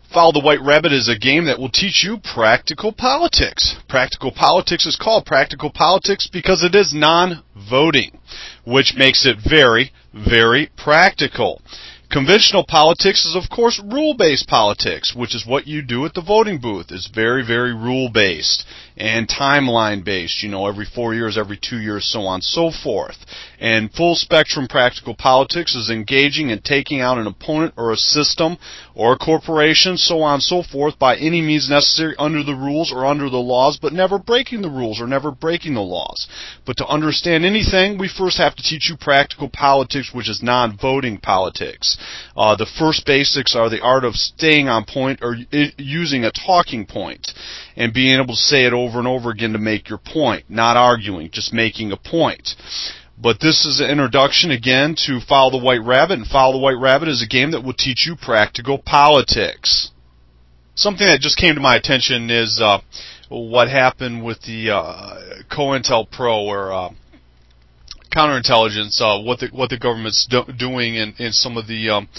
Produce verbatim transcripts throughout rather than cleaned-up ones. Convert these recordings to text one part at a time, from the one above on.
Follow the White Rabbit is a game that will teach you practical politics. Practical politics is called practical politics because it is non-voting, which makes it very, very practical. Conventional politics is, of course, rule-based politics, which is what you do at the voting booth. It's very, very rule-based and timeline-based, you know, every four years, every two years, so on and so forth. And full-spectrum practical politics is engaging and taking out an opponent or a system or a corporation, so on and so forth, by any means necessary under the rules or under the laws, but never breaking the rules or never breaking the laws. But to understand anything, we first have to teach you practical politics, which is non-voting politics. Uh, the first basics are the art of staying on point or I- using a talking point and being able to say it over and over again to make your point, not arguing, just making a point. But this is an introduction, again, to Follow the White Rabbit, and Follow the White Rabbit is a game that will teach you practical politics. Something that just came to my attention is uh, what happened with the uh, COINTELPRO, or uh, counterintelligence, uh, what the what the government's do- doing in, in some of the um,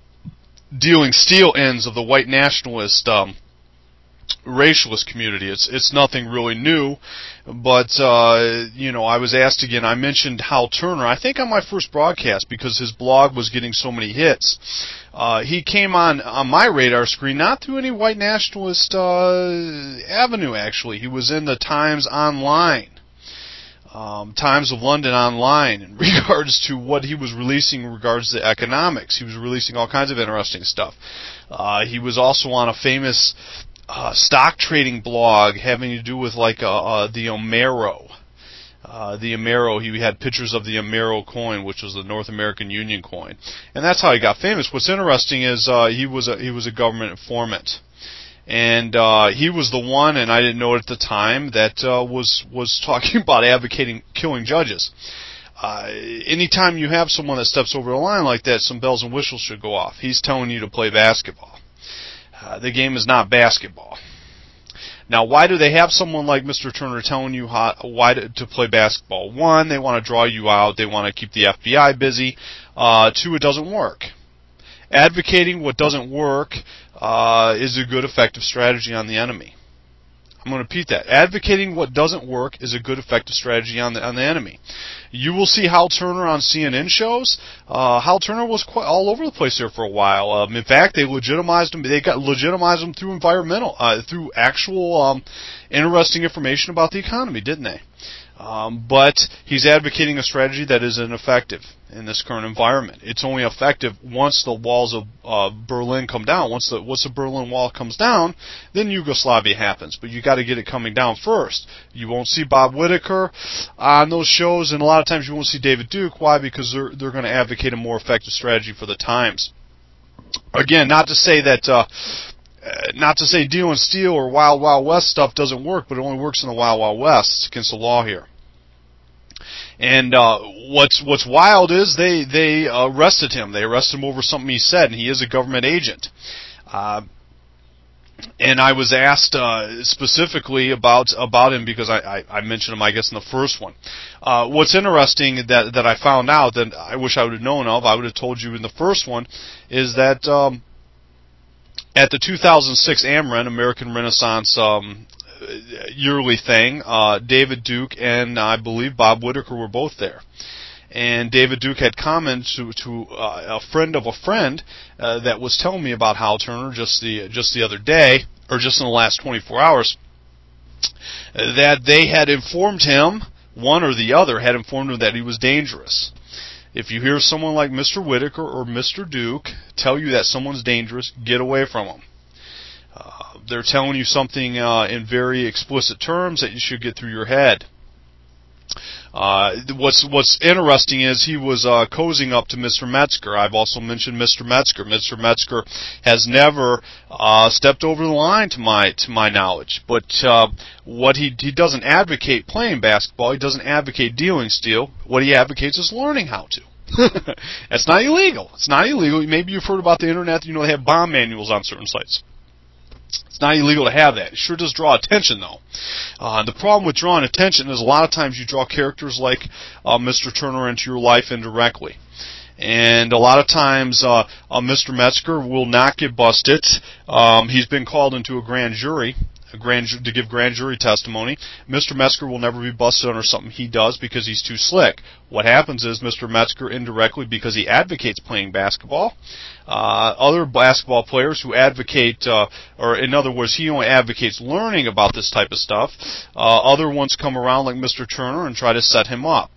dealing steel ends of the white nationalist um, racialist community. It's it's nothing really new, but uh, you know, I was asked again. I mentioned Hal Turner, I think on my first broadcast, because his blog was getting so many hits. Uh, he came on on my radar screen not through any white nationalist uh, avenue. Actually, he was in the Times Online. Um, Times of London Online in regards to what he was releasing in regards to economics. He was releasing all kinds of interesting stuff. Uh, he was also on a famous uh, stock trading blog having to do with like uh, uh, the Amero. Uh, the Amero, he had pictures of the Amero coin, which was the North American Union coin. And that's how he got famous. What's interesting is uh, he was a, he was a government informant. And uh, he was the one, and I didn't know it at the time, that uh, was was talking about advocating killing judges. Uh, anytime you have someone that steps over the line like that, some bells and whistles should go off. He's telling you to play basketball. Uh, the game is not basketball. Now, why do they have someone like Mister Turner telling you how, why to, to play basketball? One, they want to draw you out. They want to keep the F B I busy. Uh, two, it doesn't work. Advocating what doesn't work uh, is a good, effective strategy on the enemy. I'm going to repeat that. Advocating what doesn't work is a good, effective strategy on the on the enemy. You will see Hal Turner on C N N shows. Uh, Hal Turner was quite all over the place there for a while. Um, in fact, they legitimized him. They got legitimized him through environmental, uh, through actual um, interesting information about the economy, didn't they? Um, but he's advocating a strategy that is ineffective in this current environment. It's only effective once the walls of uh, Berlin come down. Once the once the Berlin Wall comes down, then Yugoslavia happens. But you got to get it coming down first. You won't see Bob Whitaker on those shows, and a lot of times you won't see David Duke. Why? Because they're they're going to advocate a more effective strategy for the times. Again, not to say that. Uh, Uh, not to say deal and steal or Wild Wild West stuff doesn't work, but it only works in the Wild Wild West. It's against the law here. And uh, what's what's wild is they they arrested him. They arrested him over something he said, and he is a government agent. Uh, and I was asked uh, specifically about about him because I, I, I mentioned him, I guess, in the first one. Uh, what's interesting that that I found out that I wish I would have known of, I would have told you in the first one, is that. Um, At the two thousand six AmRen, American Renaissance um, yearly thing, uh, David Duke and I believe Bob Whitaker were both there. And David Duke had commented to, to uh, a friend of a friend uh, that was telling me about Hal Turner just the just the other day, or just in the last twenty-four hours, that they had informed him, one or the other had informed him that he was dangerous. If you hear someone like Mister Whitaker or Mister Duke tell you that someone's dangerous, get away from them. Uh, they're telling you something uh, in very explicit terms that you should get through your head. Uh, what's what's interesting is he was uh, cozying up to Mister Metzger. I've also mentioned Mister Metzger. Mister Metzger has never uh, stepped over the line to my to my knowledge. But uh, what he he doesn't advocate playing basketball. He doesn't advocate dealing steel. What he advocates is learning how to. That's not illegal. It's not illegal. Maybe you've heard about the internet. You know they have bomb manuals on certain sites. It's not illegal to have that. It sure does draw attention, though. Uh, the problem with drawing attention is a lot of times you draw characters like uh, Mister Turner into your life indirectly. And a lot of times, uh, uh, Mister Metzger will not get busted. Um, he's been called into a grand jury. A grand ju- to give grand jury testimony. Mister Metzger will never be busted under something he does because he's too slick. What happens is Mister Metzger indirectly, because he advocates playing basketball, uh, other basketball players who advocate, uh, or in other words, he only advocates learning about this type of stuff. Uh, other ones come around like Mister Turner and try to set him up.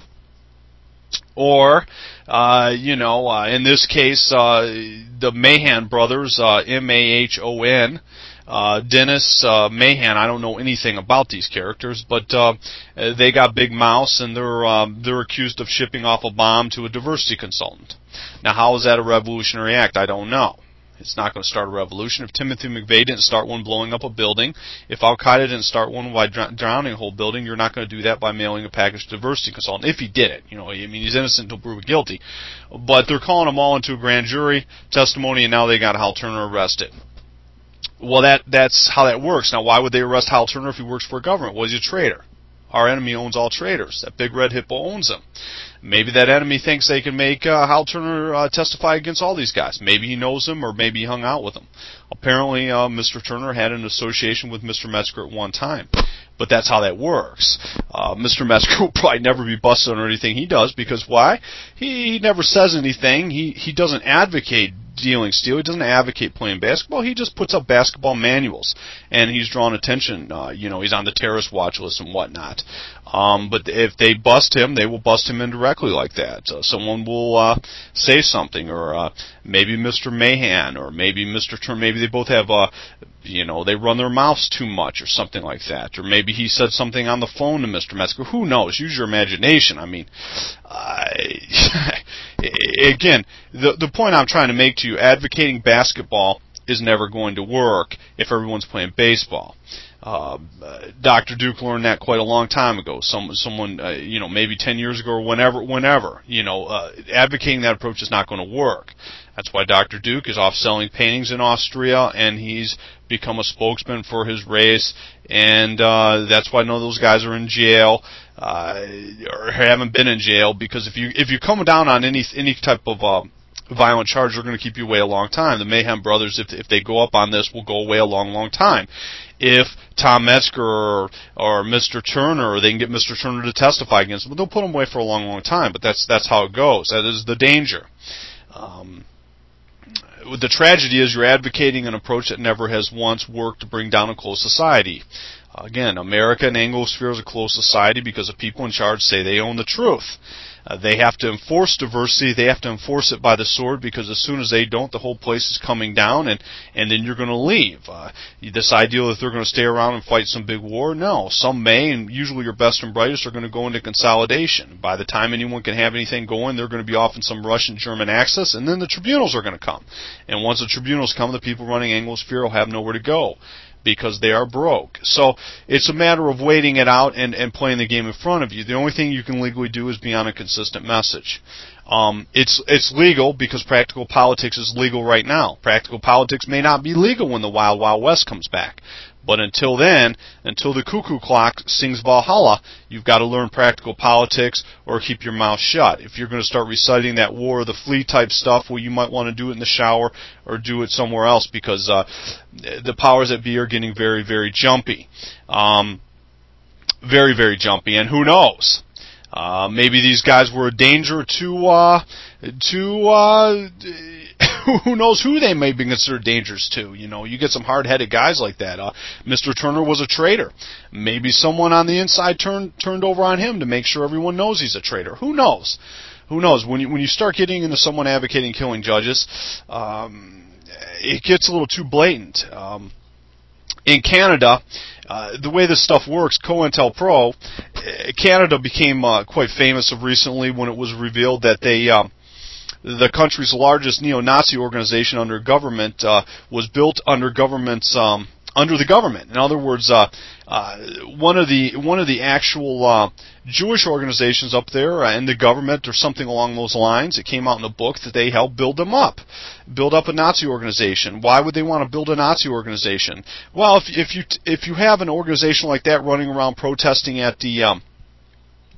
Or, uh, you know, uh, in this case, uh, the Mahan brothers, uh, M A H O N, Uh, Dennis uh, Mahan. I don't know anything about these characters, but uh, they got big mouths, and they're um, they're accused of shipping off a bomb to a diversity consultant. Now, how is that a revolutionary act? I don't know. It's not going to start a revolution. If Timothy McVeigh didn't start one blowing up a building, if Al Qaeda didn't start one by dr- drowning a whole building, you're not going to do that by mailing a package to a diversity consultant. If he did it, you know, I mean, he's innocent until proven guilty. But they're calling them all into a grand jury testimony, and now they got Hal Turner arrested. Well, that that's how that works. Now, why would they arrest Hal Turner if he works for a government? Well, he's a traitor. Our enemy owns all traitors. That big red hippo owns him. Maybe that enemy thinks they can make uh, Hal Turner uh, testify against all these guys. Maybe he knows them, or maybe he hung out with them. Apparently, uh, Mister Turner had an association with Mister Metzger at one time. But that's how that works. Uh, Mister Metzger will probably never be busted on anything he does, because why? He, he never says anything. He he doesn't advocate dealing steel. He doesn't advocate playing basketball. He just puts up basketball manuals, and he's drawn attention. Uh, you know, he's on the terrorist watch list and whatnot. Um, but if they bust him, they will bust him indirectly like that. Uh, someone will uh, say something, or uh, maybe Mister Mahan, or maybe Mister Turner. Maybe they both have, uh, you know, they run their mouths too much, or something like that. Or maybe he said something on the phone to Mister Metzger. Who knows? Use your imagination. I mean, uh, again, the the point I'm trying to make to you, advocating basketball is never going to work if everyone's playing baseball. Uh, Doctor Duke learned that quite a long time ago. Some, someone, uh, you know, maybe ten years ago or whenever, whenever, you know, uh, advocating that approach is not going to work. That's why Doctor Duke is off selling paintings in Austria, and he's become a spokesman for his race, and uh, that's why none of those guys are in jail, uh, or haven't been in jail, because if you if you come down on any any type of uh, violent charge, they're going to keep you away a long time. The Mayhem brothers, if if they go up on this, will go away a long, long time. If Tom Metzger or, or Mister Turner, or they can get Mister Turner to testify against them, they'll put them away for a long, long time. But that's that's how it goes. That is the danger. Um, the tragedy is you're advocating an approach that never has once worked to bring down a closed society. Uh, again, America and Anglosphere is a closed society because the people in charge say they own the truth. Uh, they have to enforce diversity. They have to enforce it by the sword, because as soon as they don't, the whole place is coming down, and, and then you're going to leave. Uh, this idea that they're going to stay around and fight some big war, no. Some may, and usually your best and brightest are going to go into consolidation. By the time anyone can have anything going, they're going to be off in some Russian-German axis, and then the tribunals are going to come. And once the tribunals come, the people running Anglosphere will have nowhere to go, because they are broke. So it's a matter of waiting it out and, and playing the game in front of you. The only thing you can legally do is be on a consistent message. Um, it's it's legal because practical politics is legal right now. Practical politics may not be legal when the Wild Wild West comes back. But until then, until the cuckoo clock sings Valhalla, you've got to learn practical politics or keep your mouth shut. If you're going to start reciting that War of the Flea type stuff, well, you might want to do it in the shower or do it somewhere else, because uh, the powers that be are getting very, very jumpy. Um, very, very jumpy. And who knows? Uh, maybe these guys were a danger to, uh, to, uh, who knows who they may be considered dangers to. You know, you get some hard-headed guys like that. Uh, Mister Turner was a traitor. Maybe someone on the inside turned, turned over on him to make sure everyone knows he's a traitor. Who knows? Who knows? When you, when you start getting into someone advocating killing judges, um, it gets a little too blatant. Um, in Canada, Uh, the way this stuff works, COINTELPRO, Canada became uh, quite famous of recently when it was revealed that they, uh, the country's largest neo-Nazi organization under government uh, was built under government's um, under the government. In other words, uh, uh, one of the one of the actual uh, Jewish organizations up there uh, in the government, or something along those lines, it came out in the book that they helped build them up, build up a Nazi organization. Why would they want to build a Nazi organization? Well, if if you if you have an organization like that running around protesting at the um,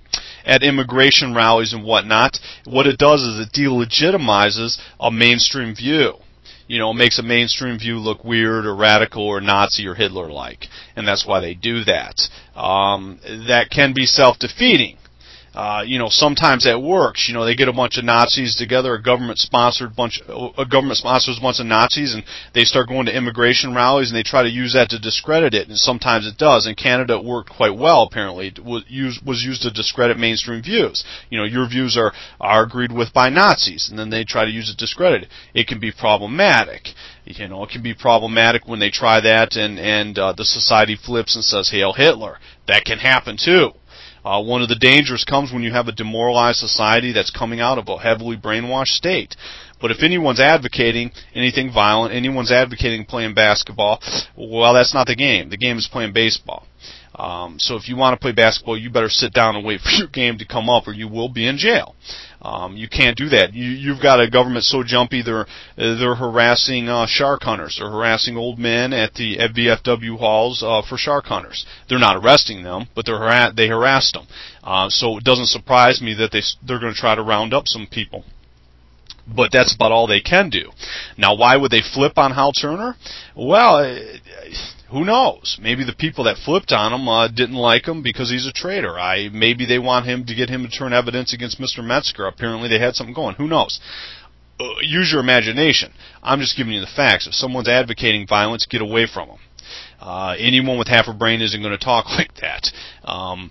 at immigration rallies and whatnot, what it does is it delegitimizes a mainstream view. You know, it makes a mainstream view look weird or radical or Nazi or Hitler-like, and that's why they do that. Um, that can be self-defeating. Uh, you know, sometimes that works. You know, they get a bunch of Nazis together, a government-sponsored bunch, a government sponsors a bunch of Nazis, and they start going to immigration rallies, and they try to use that to discredit it. And sometimes it does. In Canada, it worked quite well. Apparently, it was used was used to discredit mainstream views. You know, your views are are agreed with by Nazis, and then they try to use it to discredit it. It can be problematic. You know, it can be problematic when they try that, and and uh, the society flips and says, "Hail Hitler." That can happen too. Uh, one of the dangers comes when you have a demoralized society that's coming out of a heavily brainwashed state. But if anyone's advocating anything violent, anyone's advocating playing basketball, well, that's not the game. The game is playing baseball. Um, so if you want to play basketball, you better sit down and wait for your game to come up, or you will be in jail. Um, you can't do that. You, you've got a government so jumpy they're they're harassing uh, shark hunters. They're harassing old men at the at V F W halls uh, for shark hunters. They're not arresting them, but they're har- they harassed them. Uh, so it doesn't surprise me that they they're going to try to round up some people. But that's about all they can do. Now, why would they flip on Hal Turner? Well, who knows? Maybe the people that flipped on him uh, didn't like him because he's a traitor. I maybe they want him to get him to turn evidence against Mister Metzger. Apparently, they had something going. Who knows? Uh, use your imagination. I'm just giving you the facts. If someone's advocating violence, get away from them. Uh, anyone with half a brain isn't going to talk like that. Um,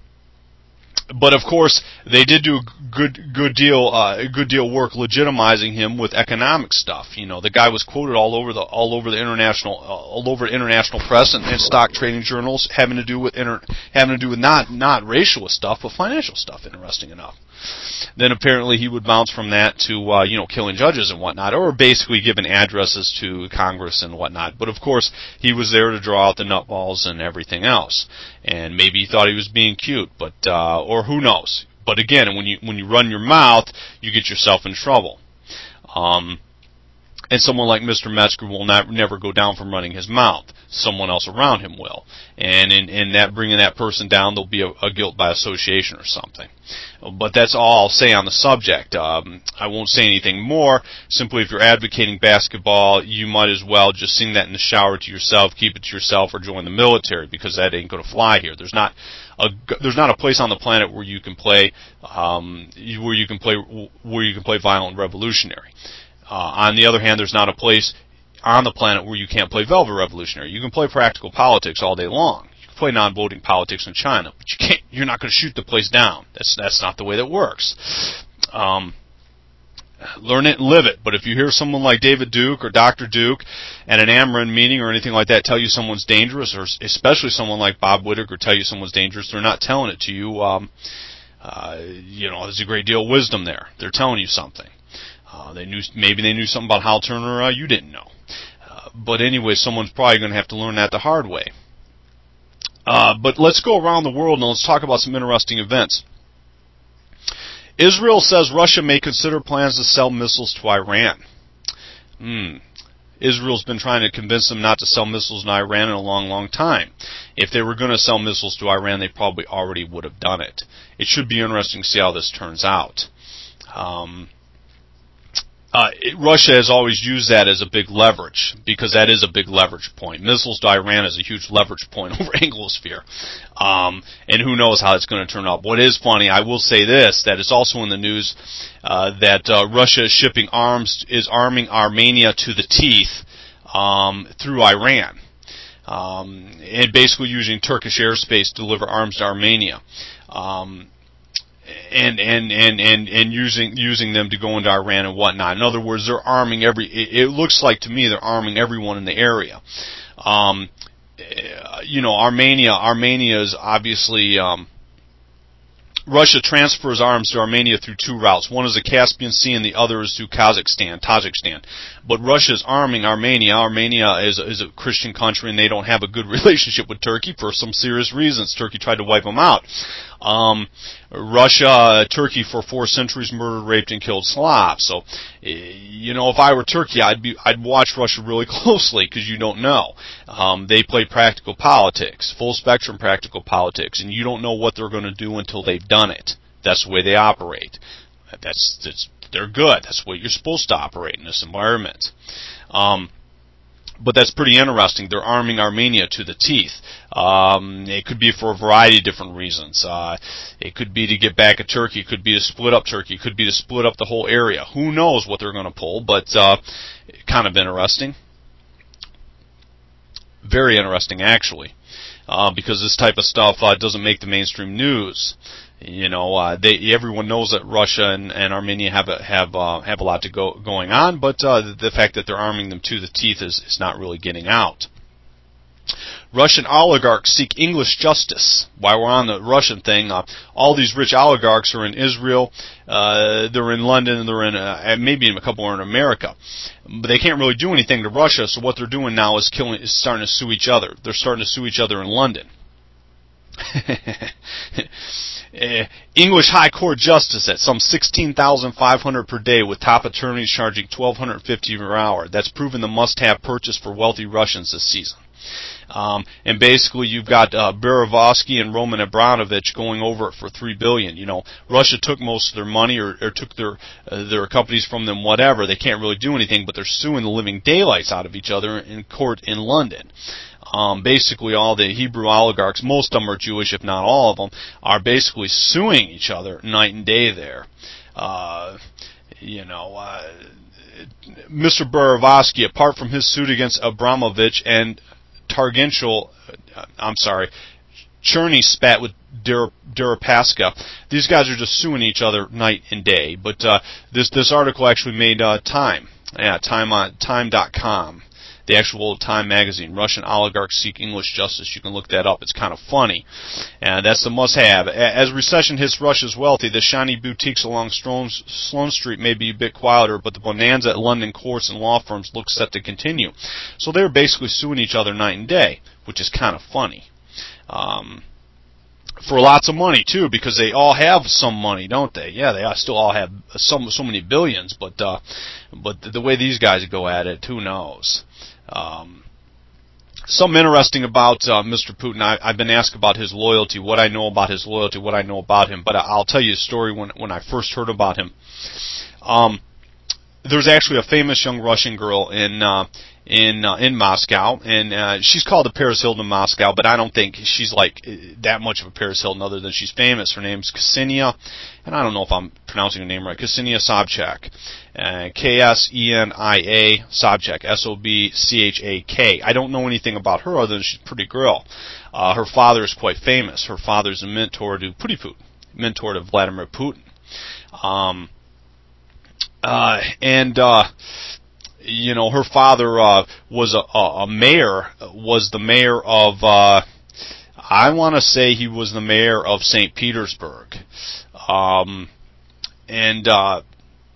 But of course, they did do a good good deal uh, a good deal of work legitimizing him with economic stuff. You know, the guy was quoted all over the all over the international uh, all over international press and, and stock trading journals having to do with inter, having to do with not not racial stuff but financial stuff. Interesting enough. Then apparently he would bounce from that to uh, you know killing judges and whatnot, or basically giving addresses to Congress and whatnot. But of course, he was there to draw out the nutballs and everything else. And maybe he thought he was being cute, but uh, or who knows? But again, when you when you run your mouth, you get yourself in trouble. Um, and someone like Mister Metzger will not never go down from running his mouth. Someone else around him will, and in, in that bringing that person down, there'll be a, a guilt by association or something. But that's all I'll say on the subject. Um, I won't say anything more. Simply, if you're advocating basketball, you might as well just sing that in the shower to yourself, keep it to yourself, or join the military, because that ain't going to fly here. There's not a there's not a place on the planet where you can play um, where you can play where you can play violent revolutionary. Uh, on the other hand, there's not a place on the planet where you can't play velvet revolutionary. You can play practical politics all day long. You can play non-voting politics in China, but you can't. You're not going to shoot the place down. That's that's not the way that works. Um, learn it and live it. But if you hear someone like David Duke or Doctor Duke at an Ameren meeting or anything like that tell you someone's dangerous, or especially someone like Bob Whittaker tell you someone's dangerous, they're not telling it to you. Um, uh, you know, there's a great deal of wisdom there. They're telling you something. Uh, they knew maybe they knew something about Hal Turner uh, you didn't know. Uh, but anyway, someone's probably going to have to learn that the hard way. Uh, but let's go around the world and let's talk about some interesting events. Israel says Russia may consider plans to sell missiles to Iran. Hmm. Israel's been trying to convince them not to sell missiles to Iran in a long, long time. If they were going to sell missiles to Iran, they probably already would have done it. It should be interesting to see how this turns out. Um... Uh, it, Russia has always used that as a big leverage, because that is a big leverage point. Missiles to Iran is a huge leverage point over Anglosphere. Um, and who knows how it's going to turn out. What is funny, I will say this, that it's also in the news uh, that uh, Russia is shipping arms, is arming Armenia to the teeth um, through Iran. Um, and basically using Turkish airspace to deliver arms to Armenia. Um, And, and, and, and, and using, using them to go into Iran and whatnot. In other words, they're arming every, it, it looks like to me they're arming everyone in the area. Um, you know, Armenia, Armenia is obviously, um, Russia transfers arms to Armenia through two routes. One is the Caspian Sea and the other is through Kazakhstan, Tajikistan. But Russia's arming Armenia. Armenia is, is a Christian country and they don't have a good relationship with Turkey for some serious reasons. Turkey tried to wipe them out. Um, Russia, uh, Turkey for four centuries murdered, raped, and killed Slavs. So, you know, if I were Turkey, I'd be, I'd watch Russia really closely because you don't know. Um, they play practical politics, full spectrum practical politics, and you don't know what they're going to do until they've done it. That's the way they operate. That's, that's they're good. That's the way you're supposed to operate in this environment. Um, But that's pretty interesting. They're arming Armenia to the teeth. Um, it could be for a variety of different reasons. Uh, it could be to get back at Turkey. It could be to split up Turkey. It could be to split up the whole area. Who knows what they're going to pull, but uh, kind of interesting. Very interesting, actually, uh, because this type of stuff uh, doesn't make the mainstream news. You know, uh, they everyone knows that Russia and, and Armenia have a, have uh, have a lot to go going on, but uh, the, the fact that they're arming them to the teeth is, is not really getting out. Russian oligarchs seek English justice. While we're on the Russian thing, uh, all these rich oligarchs are in Israel, uh, they're in London, they're in uh, maybe a couple are in America, but they can't really do anything to Russia. So what they're doing now is killing, is starting to sue each other. They're starting to sue each other in London. Uh, English High Court justice at some sixteen thousand five hundred dollars per day, with top attorneys charging twelve fifty per hour. That's proven the must-have purchase for wealthy Russians this season. Um, and basically, you've got uh, Berezovsky and Roman Abramovich going over it for three billion dollars. You know, Russia took most of their money, or, or took their uh, their companies from them. Whatever, they can't really do anything, but they're suing the living daylights out of each other in court in London. Um, basically, all the Hebrew oligarchs, most of them are Jewish, if not all of them, are basically suing each other night and day there. Uh, you know, uh, Mister Berezovsky, apart from his suit against Abramovich and Targenshel, uh, I'm sorry, Cherny spat with Deripaska. These guys are just suing each other night and day. But uh, this this article actually made uh, Time, yeah, Time on Time dot com. The actual Time magazine. Russian oligarchs seek English justice. You can look that up. It's kind of funny. And that's the must-have. As recession hits Russia's wealthy, the shiny boutiques along Sloane Street may be a bit quieter, but the bonanza at London courts and law firms looks set to continue. So they're basically suing each other night and day, which is kind of funny. Um, for lots of money, too, because they all have some money, don't they? Yeah, they still all have some, so many billions, but, uh, but the way these guys go at it, who knows? Um, something interesting about uh, Mister Putin. I, I've been asked about his loyalty, what I know about his loyalty, what I know about him. But I'll tell you a story when when I first heard about him. Um, there's actually a famous young Russian girl in uh, in uh, in Moscow, and uh, she's called the Paris Hilton of Moscow, but I don't think she's like that much of a Paris Hilton, other than she's famous. Her name's Ksenia, and I don't know if I'm pronouncing her name right. Ksenia Sobchak, uh, K S E N I A Sobchak, S O B C H A K. I don't know anything about her other than she's a pretty girl. Uh, her father is quite famous. Her father's a mentor to Putin, mentor to Vladimir Putin. Um, uh, and uh, you know, her father uh, was a, a mayor, was the mayor of, uh, I want to say he was the mayor of Saint Petersburg. Um, and, uh,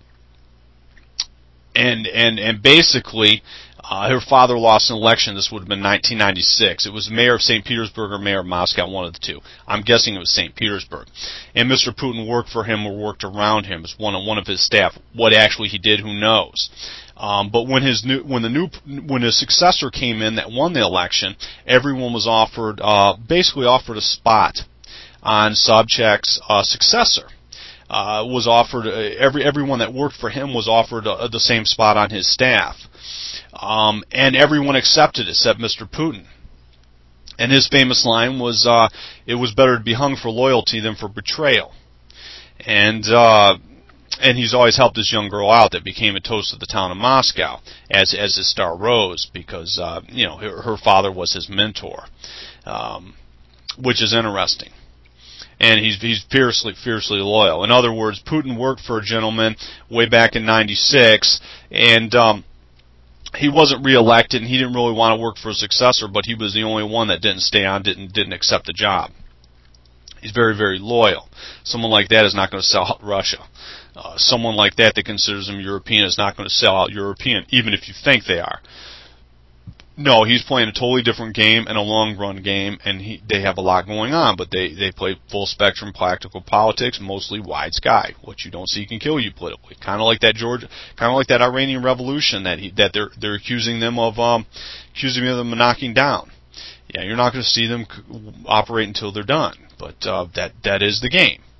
and, and, and basically, uh, her father lost an election. This would have been nineteen ninety-six. It was mayor of Saint Petersburg or mayor of Moscow, one of the two. I'm guessing it was Saint Petersburg. And Mister Putin worked for him or worked around him as one of, one of his staff. What actually he did, who knows? Um, but when his new, when the new, when his successor came in that won the election, everyone was offered, uh, basically offered a spot on Sobchak's uh, successor. Uh, was offered uh, every everyone that worked for him was offered uh, the same spot on his staff, um, and everyone accepted except Mister Putin. And his famous line was, uh, "It was better to be hung for loyalty than for betrayal." And uh, and he's always helped this young girl out that became a toast of the town of Moscow as as his star rose, because uh, you know her, her father was his mentor, um, which is interesting. And he's he's fiercely, fiercely loyal. In other words, Putin worked for a gentleman way back in ninety-six, and um, he wasn't reelected, and he didn't really want to work for a successor, but he was the only one that didn't stay on, didn't didn't accept the job. He's very, very loyal. Someone like that is not going to sell out Russia. Uh, someone like that that considers him European is not going to sell out European, even if you think they are. No, he's playing a totally different game and a long-run game, and he, they have a lot going on, but they, they play full-spectrum practical politics, mostly wide sky. What you don't see can kill you politically. Kind of like that Georgia, kind of like that Iranian Revolution that he, that they're they're accusing them of um, accusing them of knocking down. Yeah, you're not going to see them operate until they're done, but uh, that that is the game.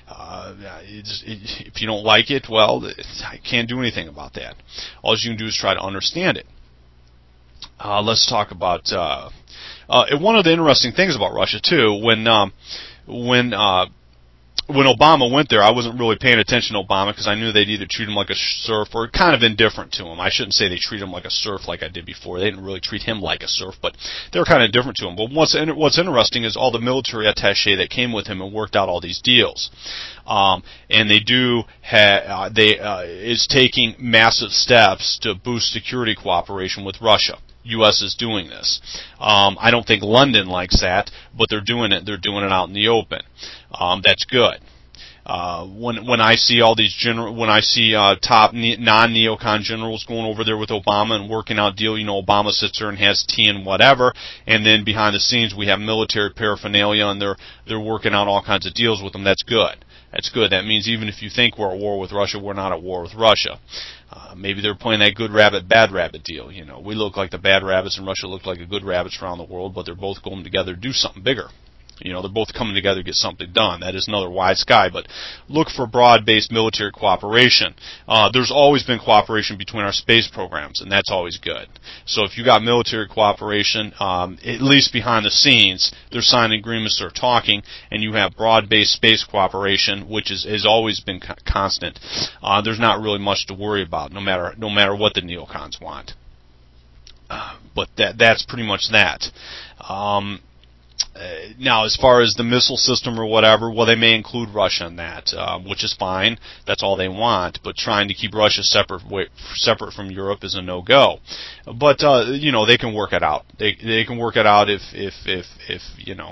Uh, it's, it, if you don't like it, well, I can't do anything about that. All you can do is try to understand it. Uh, let's talk about uh, uh, one of the interesting things about Russia too. When um, when uh, when Obama went there, I wasn't really paying attention to Obama because I knew they'd either treat him like a serf or kind of indifferent to him. I shouldn't say they treat him like a serf like I did before. They didn't really treat him like a serf, but they were kind of indifferent to him. But what's what's interesting is all the military attaché that came with him and worked out all these deals. Um, and they do ha- uh, they uh, is taking massive steps to boost security cooperation with Russia. U S is doing this. Um, I don't think London likes that, but they're doing it. They're doing it out in the open. Um, that's good. Uh, when when I see all these general, when I see uh, top ne- non-neocon generals going over there with Obama and working out deal, you know, Obama sits there and has tea and whatever, and then behind the scenes we have military paraphernalia and they're they're working out all kinds of deals with them. That's good. That's good. That means even if you think we're at war with Russia, we're not at war with Russia. Uh, maybe they're playing that good rabbit, bad rabbit deal. You know, we look like the bad rabbits and Russia look like the good rabbits around the world, but they're both going together to do something bigger. You know, they're both coming together to get something done. That is another wide sky, but look for broad-based military cooperation. Uh, there's always been cooperation between our space programs, and that's always good. So if you got military cooperation, um, at least behind the scenes, they're signing agreements, they're talking, and you have broad-based space cooperation, which is, has always been co- constant. Uh, there's not really much to worry about, no matter no matter what the neocons want. Uh, but that that's pretty much that. Um, Uh, now, as far as the missile system or whatever, well, they may include Russia in that, uh, which is fine. That's all they want. But trying to keep Russia separate separate from Europe is a no-go. But uh, you know, they can work it out. They they can work it out if if if if you know,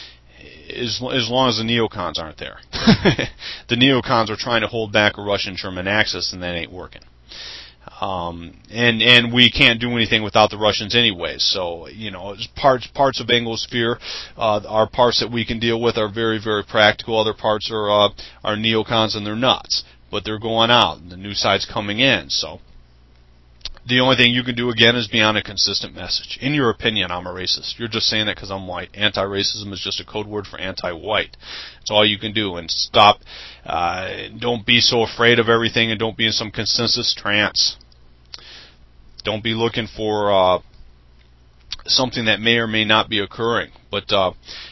as as long as the neocons aren't there. The neocons are trying to hold back a Russian-German axis, and that ain't working. Um, and and we can't do anything without the Russians anyways. So, you know, parts parts of Anglosphere uh, are parts that we can deal with, are very, very practical. Other parts are uh, are neocons and they're nuts, but they're going out and the new side's coming in. So the only thing you can do again is be on a consistent message. In your opinion, I'm a racist. You're just saying that because I'm white. Anti-racism is just a code word for anti-white. That's all you can do. And stop. Uh, don't be so afraid of everything, and don't be in some consensus trance. Don't be looking for uh, something that may or may not be occurring. But uh,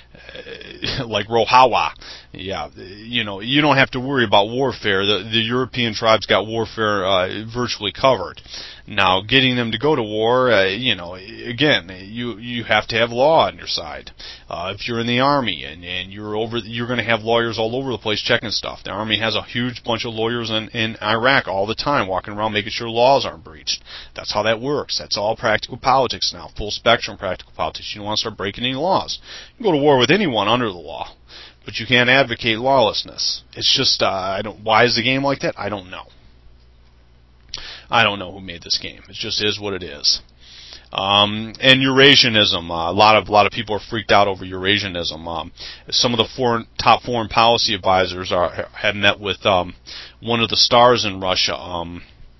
like Rohawa, yeah, you know, you don't have to worry about warfare. The, the European tribes got warfare uh, virtually covered. Now, getting them to go to war, uh, you know, again, you you have to have law on your side. Uh, if you're in the army and, and you're over, you're going to have lawyers all over the place checking stuff. The army has a huge bunch of lawyers in, in Iraq all the time, walking around making sure laws aren't breached. That's how that works. That's all practical politics now, full spectrum practical politics. You don't want to start breaking any laws. You can go to war with anyone under the law, but you can't advocate lawlessness. It's just, uh, I don't. Why is the game like that? I don't know. I don't know who made this game. It just is what it is. Um, and Eurasianism. Uh, a lot of a lot of people are freaked out over Eurasianism. Um, some of the foreign, top foreign policy advisors are have met with um, one of the stars in Russia. Um,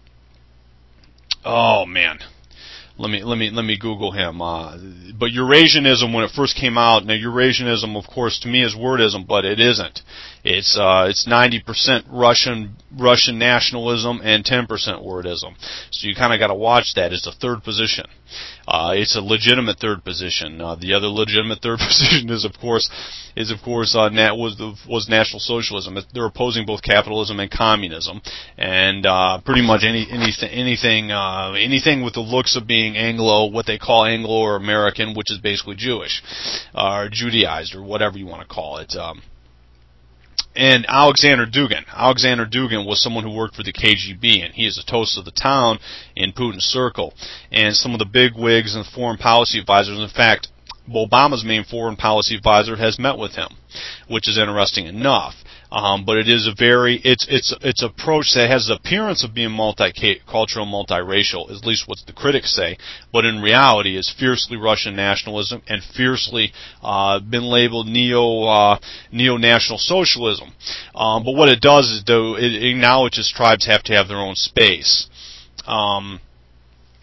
oh man. Let me let me let me Google him. Uh, but Eurasianism, when it first came out, now Eurasianism, of course, to me is wordism, but it isn't. It's uh, it's ninety percent Russian Russian nationalism and ten percent wordism. So you kind of got to watch that. It's a third position. Uh, it's a legitimate third position. Uh, the other legitimate third position is, of course, is of course uh, nat- was the, was National Socialism. They're opposing both capitalism and communism, and uh, pretty much any anything anything uh, anything with the looks of being Anglo, what they call Anglo or American, which is basically Jewish uh, or Judaized or whatever you want to call it. Um, And Alexander Dugin. Alexander Dugin was someone who worked for the K G B, and he is the toast of the town in Putin's circle. And some of the big wigs and foreign policy advisors, in fact, Obama's main foreign policy advisor has met with him, which is interesting enough. Um, but it is a very, it's it's it's an approach that has the appearance of being multicultural, multiracial, at least what the critics say, but in reality is fiercely Russian nationalism and fiercely uh, been labeled neo uh, neo-national socialism. Um, but what it does is do it acknowledges tribes have to have their own space. Um,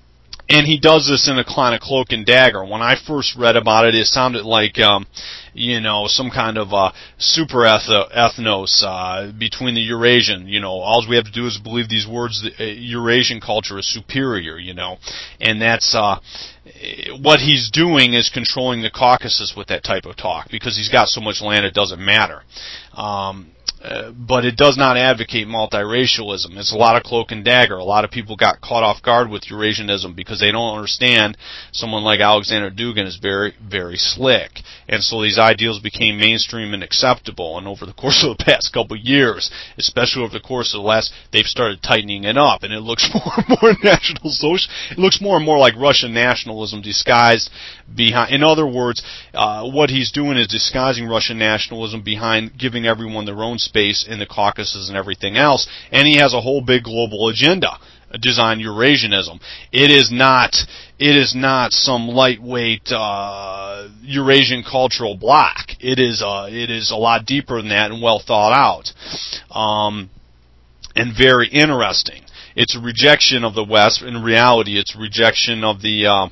And he does this in a kind of cloak and dagger. When I first read about it, it sounded like, um, you know, some kind of uh, super ethnos uh, between the Eurasian. You know, all we have to do is believe these words. The uh, Eurasian culture is superior. You know, and that's uh, what he's doing is controlling the Caucasus with that type of talk because he's got so much land it doesn't matter. Um, Uh, but it does not advocate multiracialism. It's a lot of cloak and dagger. A lot of people got caught off guard with Eurasianism because they don't understand someone like Alexander Dugin is very, very slick. And so these ideals became mainstream and acceptable. And over the course of the past couple of years, especially over the course of the last, they've started tightening it up. And it looks more and more national social. It looks more and more like Russian nationalism disguised behind. In other words, uh, what he's doing is disguising Russian nationalism behind giving everyone their own space in the Caucasus and everything else, and he has a whole big global agenda, designed Eurasianism. It is not, it is not some lightweight uh, Eurasian cultural bloc. It is, uh, it is a lot deeper than that and well thought out, um, and very interesting. It's a rejection of the West. In reality, it's a rejection of the. Uh,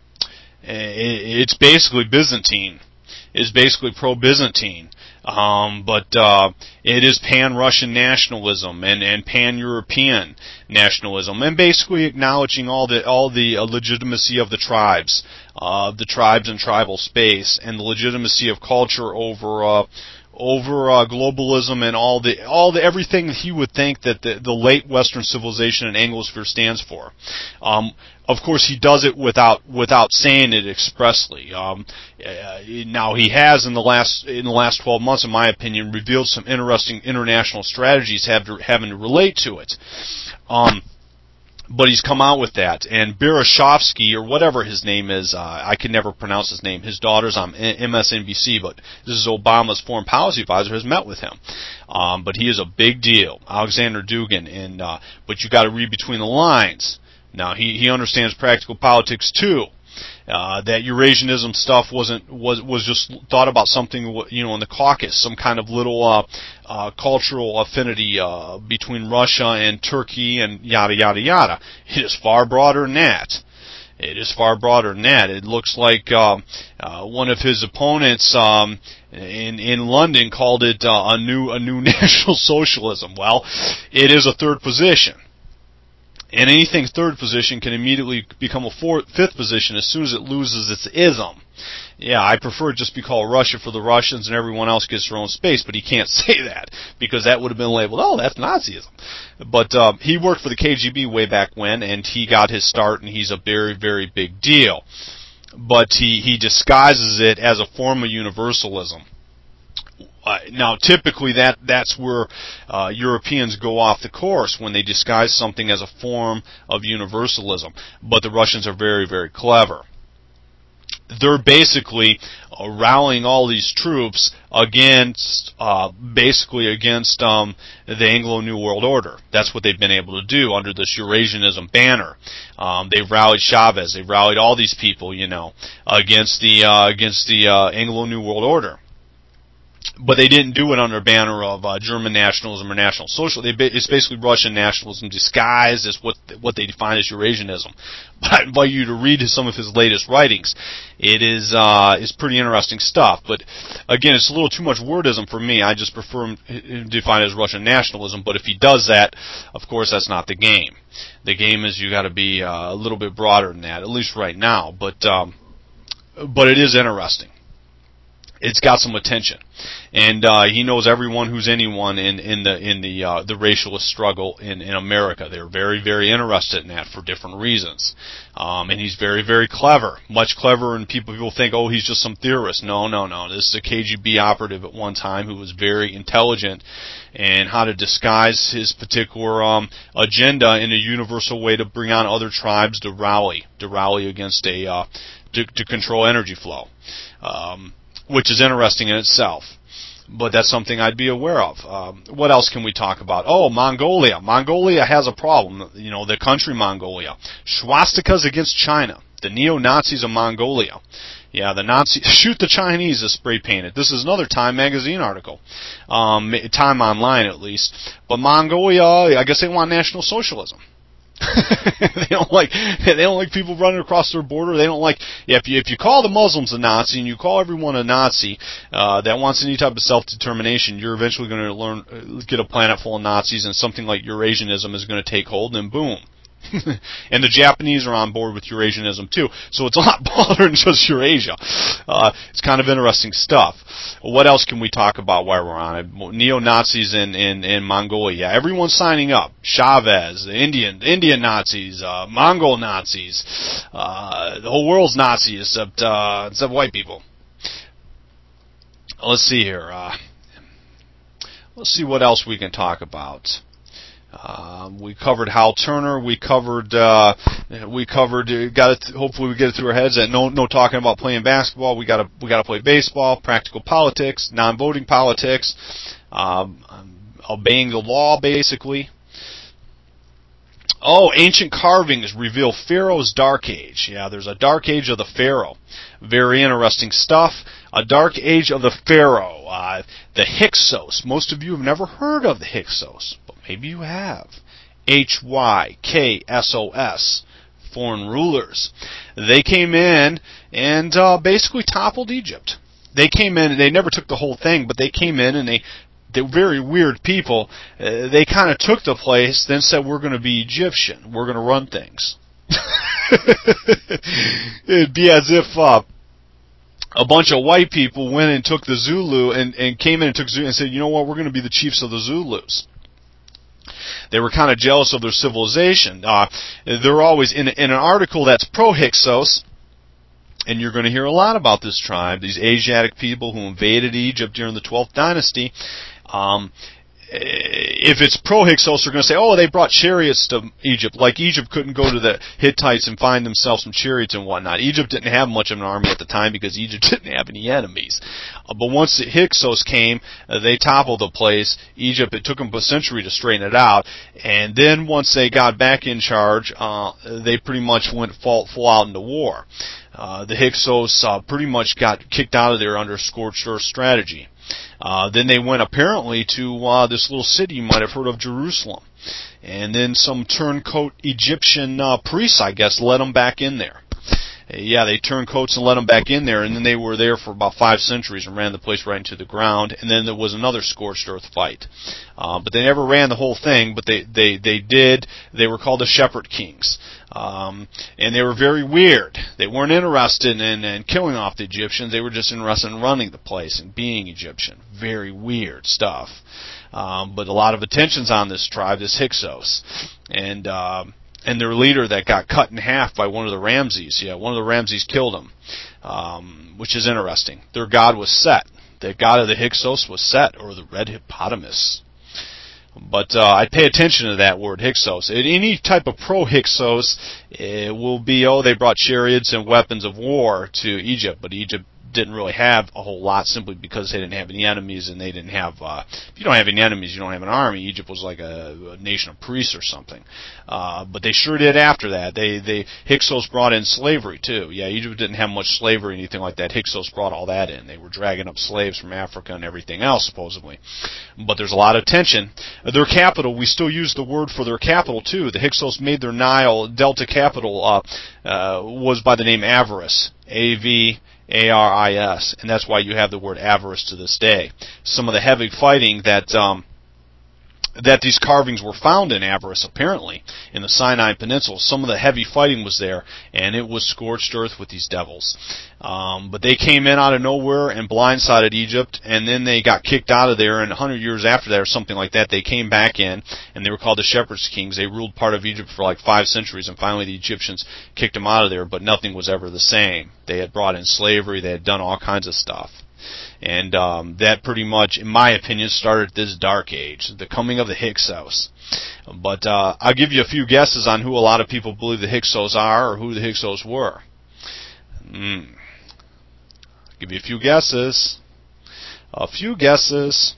it's basically Byzantine. It's basically pro-Byzantine. Um, but uh, it is pan-Russian nationalism and, and pan-European nationalism, and basically acknowledging all the all the uh, legitimacy of the tribes, uh, the tribes and tribal space, and the legitimacy of culture over uh, over uh, globalism and all the all the everything that he would think that the, the late Western civilization and Anglosphere stands for. Um, Of course, he does it without without saying it expressly. Um, uh, now, he has in the last in the last twelve months, in my opinion, revealed some interesting international strategies have to, having to relate to it. Um, but he's come out with that, and Berezovsky, or whatever his name is, uh, I can never pronounce his name. His daughter's on M S N B C, but this is Obama's foreign policy advisor, has met with him. Um, but he is a big deal, Alexander Dugin, and uh, but you got to read between the lines. Now he he understands practical politics too. Uh, that Eurasianism stuff wasn't was was just thought about something, you know, in the Caucasus, some kind of little uh, uh, cultural affinity uh, between Russia and Turkey and yada yada yada. It is far broader than that. It is far broader than that. It looks like uh, uh, one of his opponents um, in in London called it uh, a new a new national socialism. Well, it is a third position. And anything third position can immediately become a fourth, fifth position as soon as it loses its ism. Yeah, I prefer it just be called Russia for the Russians and everyone else gets their own space, but he can't say that because that would have been labeled, oh, that's Nazism. But uh, he worked for the K G B way back when, and he got his start, and he's a very, very big deal. But he, he disguises it as a form of universalism. Uh, now, typically, that that's where uh, Europeans go off the course when they disguise something as a form of universalism. But the Russians are very, very clever. They're basically uh, rallying all these troops against, uh, basically against um, the Anglo New World Order. That's what they've been able to do under this Eurasianism banner. Um, they've rallied Chavez. They've rallied all these people, you know, against the uh, against the uh, Anglo New World Order. But they didn't do it under a banner of uh, German nationalism or National Socialism. They, it's basically Russian nationalism disguised as what what they define as Eurasianism. But I invite you to read some of his latest writings. It is uh, is pretty interesting stuff. But again, it's a little too much wordism for me. I just prefer him to define it as Russian nationalism. But if he does that, of course, that's not the game. The game is you got to be uh, a little bit broader than that, at least right now. But um, but it is interesting. It's got some attention, and uh, he knows everyone who's anyone in in the in the uh, the racialist struggle in in America. They're very very interested in that for different reasons, um, and he's very very clever, much cleverer than people people think. Oh, he's just some theorist. No, no, no. This is a K G B operative at one time who was very intelligent in how to disguise his particular um, agenda in a universal way to bring on other tribes to rally to rally against a uh, to to control energy flow. Um, which is interesting in itself. But that's something I'd be aware of. Um, what else can we talk about? Oh, Mongolia. Mongolia has a problem. You know, the country Mongolia. Swastikas against China. The neo-Nazis of Mongolia. Yeah, the Nazis shoot the Chinese is spray painted. This is another Time magazine article. Um, Time Online, at least. But Mongolia, I guess they want National Socialism. they don't like they don't like people running across their border. They don't like yeah, if you if you call the Muslims a Nazi and you call everyone a Nazi uh, that wants any type of self-determination, you're eventually going to learn uh, get a planet full of Nazis, and something like Eurasianism is going to take hold, and boom. And the Japanese are on board with Eurasianism too, so it's a lot broader than just Eurasia. Uh, it's kind of interesting stuff. What else can we talk about while we're on it? Neo-Nazis in, in, in Mongolia. Everyone's signing up. Chavez, the Indian, the Indian Nazis, uh, Mongol Nazis, uh, the whole world's Nazis except, uh, except white people. Let's see here. Uh, let's see what else we can talk about. Um, we covered Hal Turner. We covered. Uh, we covered. Uh, got it. Hopefully, we get it through our heads that no, no talking about playing basketball. We got to. We got to play baseball. Practical politics. Non-voting politics. Um, obeying the law, basically. Oh, ancient carvings reveal Pharaoh's Dark Age. Yeah, there's a Dark Age of the Pharaoh. Very interesting stuff. A Dark Age of the Pharaoh. Uh, the Hyksos. Most of you have never heard of the Hyksos. Maybe you have. H Y K S O S. Foreign rulers. They came in and uh, basically toppled Egypt. They came in and they never took the whole thing, but they came in and they, they were very weird people. Uh, they kind of took the place, then said, we're going to be Egyptian. We're going to run things. It'd be as if uh, a bunch of white people went and took the Zulu and, and came in and took Zulu and said, you know what, we're going to be the chiefs of the Zulus. They were kind of jealous of their civilization. Uh, they're always, in, in an article that's pro-Hyksos, and you're going to hear a lot about this tribe, these Asiatic people who invaded Egypt during the twelfth dynasty. Um, if it's pro-Hyksos, they're going to say, oh, they brought chariots to Egypt. Like Egypt couldn't go to the Hittites and find themselves some chariots and whatnot. Egypt didn't have much of an army at the time because Egypt didn't have any enemies. Uh, but once the Hyksos came, uh, they toppled the place. Egypt, it took them a century to straighten it out. And then once they got back in charge, uh, they pretty much went full, full out into war. Uh, the Hyksos uh, pretty much got kicked out of there under scorched earth strategy. Uh, then they went apparently to uh, this little city you might have heard of, Jerusalem. And then some turncoat Egyptian uh, priests, I guess, let them back in there. Uh, yeah, they turned coats and let them back in there, and then they were there for about five centuries and ran the place right into the ground. And then there was another scorched earth fight. Uh, but they never ran the whole thing, but they, they, they did. They were called the Shepherd Kings. Um, and they were very weird. They weren't interested in, in killing off the Egyptians. They were just interested in running the place and being Egyptian. Very weird stuff. Um, but a lot of attention's on this tribe, this Hyksos. And, um, and their leader that got cut in half by one of the Ramses. Yeah, one of the Ramses killed him. Um, which is interesting. Their god was Set. The god of the Hyksos was Set, or the red hippopotamus. But uh, I pay attention to that word, Hyksos. Any type of pro-Hyksos, it will be, oh, they brought chariots and weapons of war to Egypt, but Egypt didn't really have a whole lot simply because they didn't have any enemies, and they didn't have, uh, if you don't have any enemies, you don't have an army. Egypt was like a, a nation of priests or something. Uh, but they sure did after that. They, they, Hyksos brought in slavery too. Yeah, Egypt didn't have much slavery or anything like that. Hyksos brought all that in. They were dragging up slaves from Africa and everything else, supposedly. But there's a lot of tension. Their capital, we still use the word for their capital too. The Hyksos made their Nile Delta capital, uh, uh, was by the name Avaris. A V A R I S, and that's why you have the word avarice to this day. Some of the heavy fighting that um, that these carvings were found in Avaris, apparently, in the Sinai Peninsula, some of the heavy fighting was there, and it was scorched earth with these devils. Um, but they came in out of nowhere and blindsided Egypt, and then they got kicked out of there, and a hundred years after that, or something like that, they came back in, and they were called the Shepherd's Kings. They ruled part of Egypt for like five centuries, and finally the Egyptians kicked them out of there, but nothing was ever the same. They had brought in slavery, they had done all kinds of stuff. And um, that pretty much, in my opinion, started this dark age, the coming of the Hyksos. But uh, I'll give you a few guesses on who a lot of people believe the Hyksos are, or who the Hyksos were. Mm. I'll give you a few guesses. A few guesses.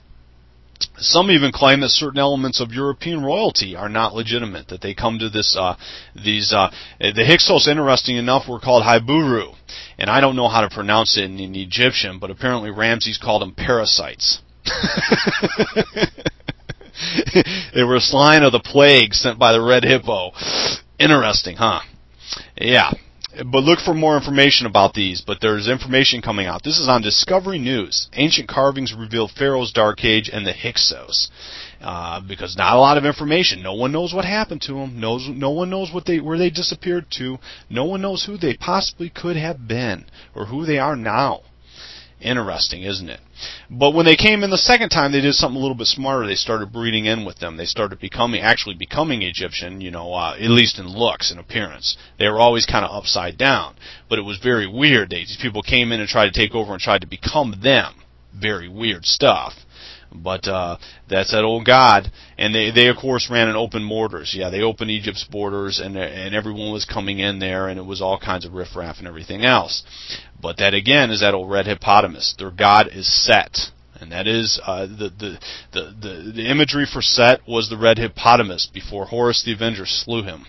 Some even claim that certain elements of European royalty are not legitimate, that they come to this, uh, these, uh, the Hyksos, interesting enough, were called Haiburu. And I don't know how to pronounce it in, in Egyptian, but apparently Ramses called them parasites. They were a sign of the plague sent by the red hippo. Interesting, huh? Yeah. But look for more information about these, but there's information coming out. This is on Discovery News. Ancient carvings reveal Pharaoh's Dark Age and the Hyksos. Uh, because not a lot of information. No one knows what happened to them. Knows, no one knows what they, where they disappeared to. No one knows who they possibly could have been or who they are now. Interesting, isn't it? But when they came in the second time, they did something a little bit smarter. They started breeding in with them. They started becoming, actually becoming Egyptian, you know, uh, at least in looks and appearance. They were always kind of upside down. But it was very weird. They, these people came in and tried to take over and tried to become them. Very weird stuff. But uh, that's that old God. And they, they, of course, ran an open borders. Yeah, they opened Egypt's borders, and and everyone was coming in there, and it was all kinds of riffraff and everything else. But that, again, is that old red hippopotamus. Their God is Set. And that is, uh, the, the, the, the, the imagery for Set was the red hippopotamus before Horus the Avenger slew him.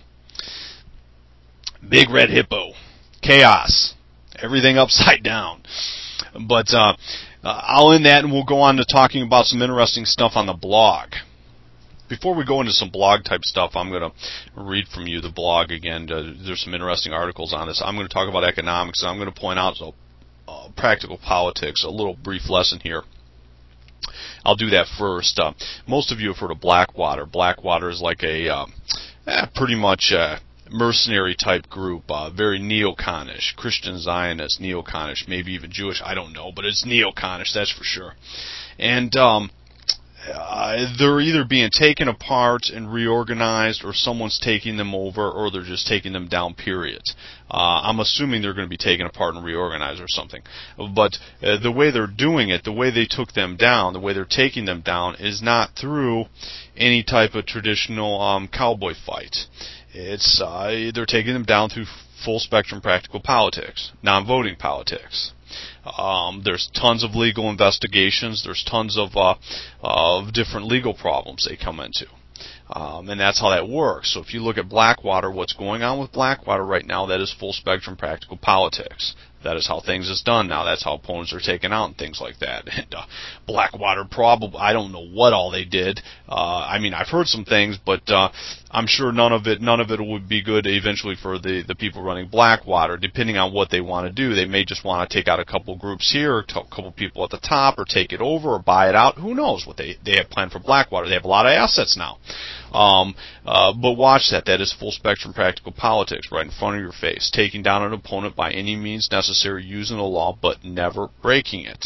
Big red hippo. Chaos. Everything upside down. But uh, I'll end that, and we'll go on to talking about some interesting stuff on the blog. Before we go into some blog type stuff, I'm going to read from you the blog again. Uh, there's some interesting articles on this. I'm going to talk about economics, and I'm going to point out so, uh, practical politics, a little brief lesson here. I'll do that first. Uh, most of you have heard of Blackwater. Blackwater is like a uh, eh, pretty much uh, mercenary type group, uh, very neoconish, Christian Zionist, neoconish, maybe even Jewish, I don't know, but it's neoconish, that's for sure. And um, uh, they're either being taken apart and reorganized, or someone's taking them over, or they're just taking them down, period. Uh, I'm assuming they're going to be taken apart and reorganized or something. But uh, the way they're doing it, the way they took them down, the way they're taking them down, is not through any type of traditional um, cowboy fight. It's uh, they're taking them down through full spectrum practical politics, non-voting politics. Um, there's tons of legal investigations. There's tons of uh, of different legal problems they come into. Um, and that's how that works. So if you look at Blackwater, what's going on with Blackwater right now, that is full spectrum practical politics. That is how things is done now. That's how opponents are taken out and things like that. And uh, Blackwater, probably, I don't know what all they did. Uh, I mean, I've heard some things, but uh, I'm sure none of it, none of it would be good eventually for the the people running Blackwater. Depending on what they want to do, they may just want to take out a couple groups here, a couple people at the top, or take it over, or buy it out. Who knows what they they have planned for Blackwater? They have a lot of assets now. Um, uh, but watch that. That is full spectrum practical politics right in front of your face. Taking down an opponent by any means necessary, using the law, but never breaking it.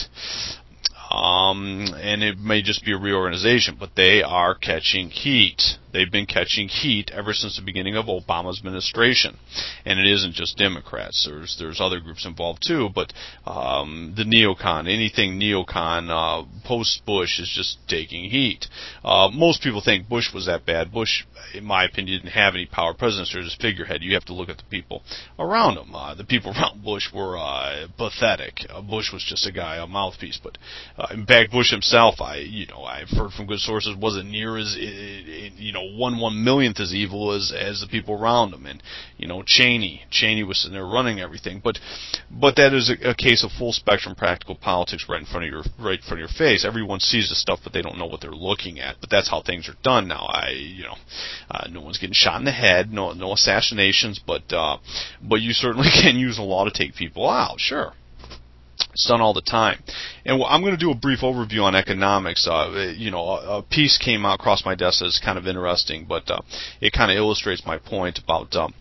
Um, and it may just be a reorganization, but they are catching heat. They've been catching heat ever since the beginning of Obama's administration. And it isn't just Democrats. There's there's other groups involved too, but um, the neocon, anything neocon uh, post-Bush is just taking heat. Uh, most people think Bush was that bad. Bush, in my opinion, didn't have any power. Presidents are just figurehead. You have to look at the people around him. Uh, the people around Bush were uh, pathetic. Uh, Bush was just a guy, a mouthpiece. But uh, in fact, Bush himself, I you know I've heard from good sources, wasn't near as you know one one millionth as evil as as the people around him. And you know Cheney, Cheney was sitting there running everything. But but that is a, a case of full spectrum practical politics right in front of your right in front of your face. Everyone sees the stuff, but they don't know what they're looking at. But that's how things are done now. I you know. Uh, no one's getting shot in the head, no no assassinations, but uh, but you certainly can use the law to take people out, sure. It's done all the time. And I'm going to do a brief overview on economics. Uh, you know, a, a piece came out across my desk that's kind of interesting, but uh, it kind of illustrates my point about um,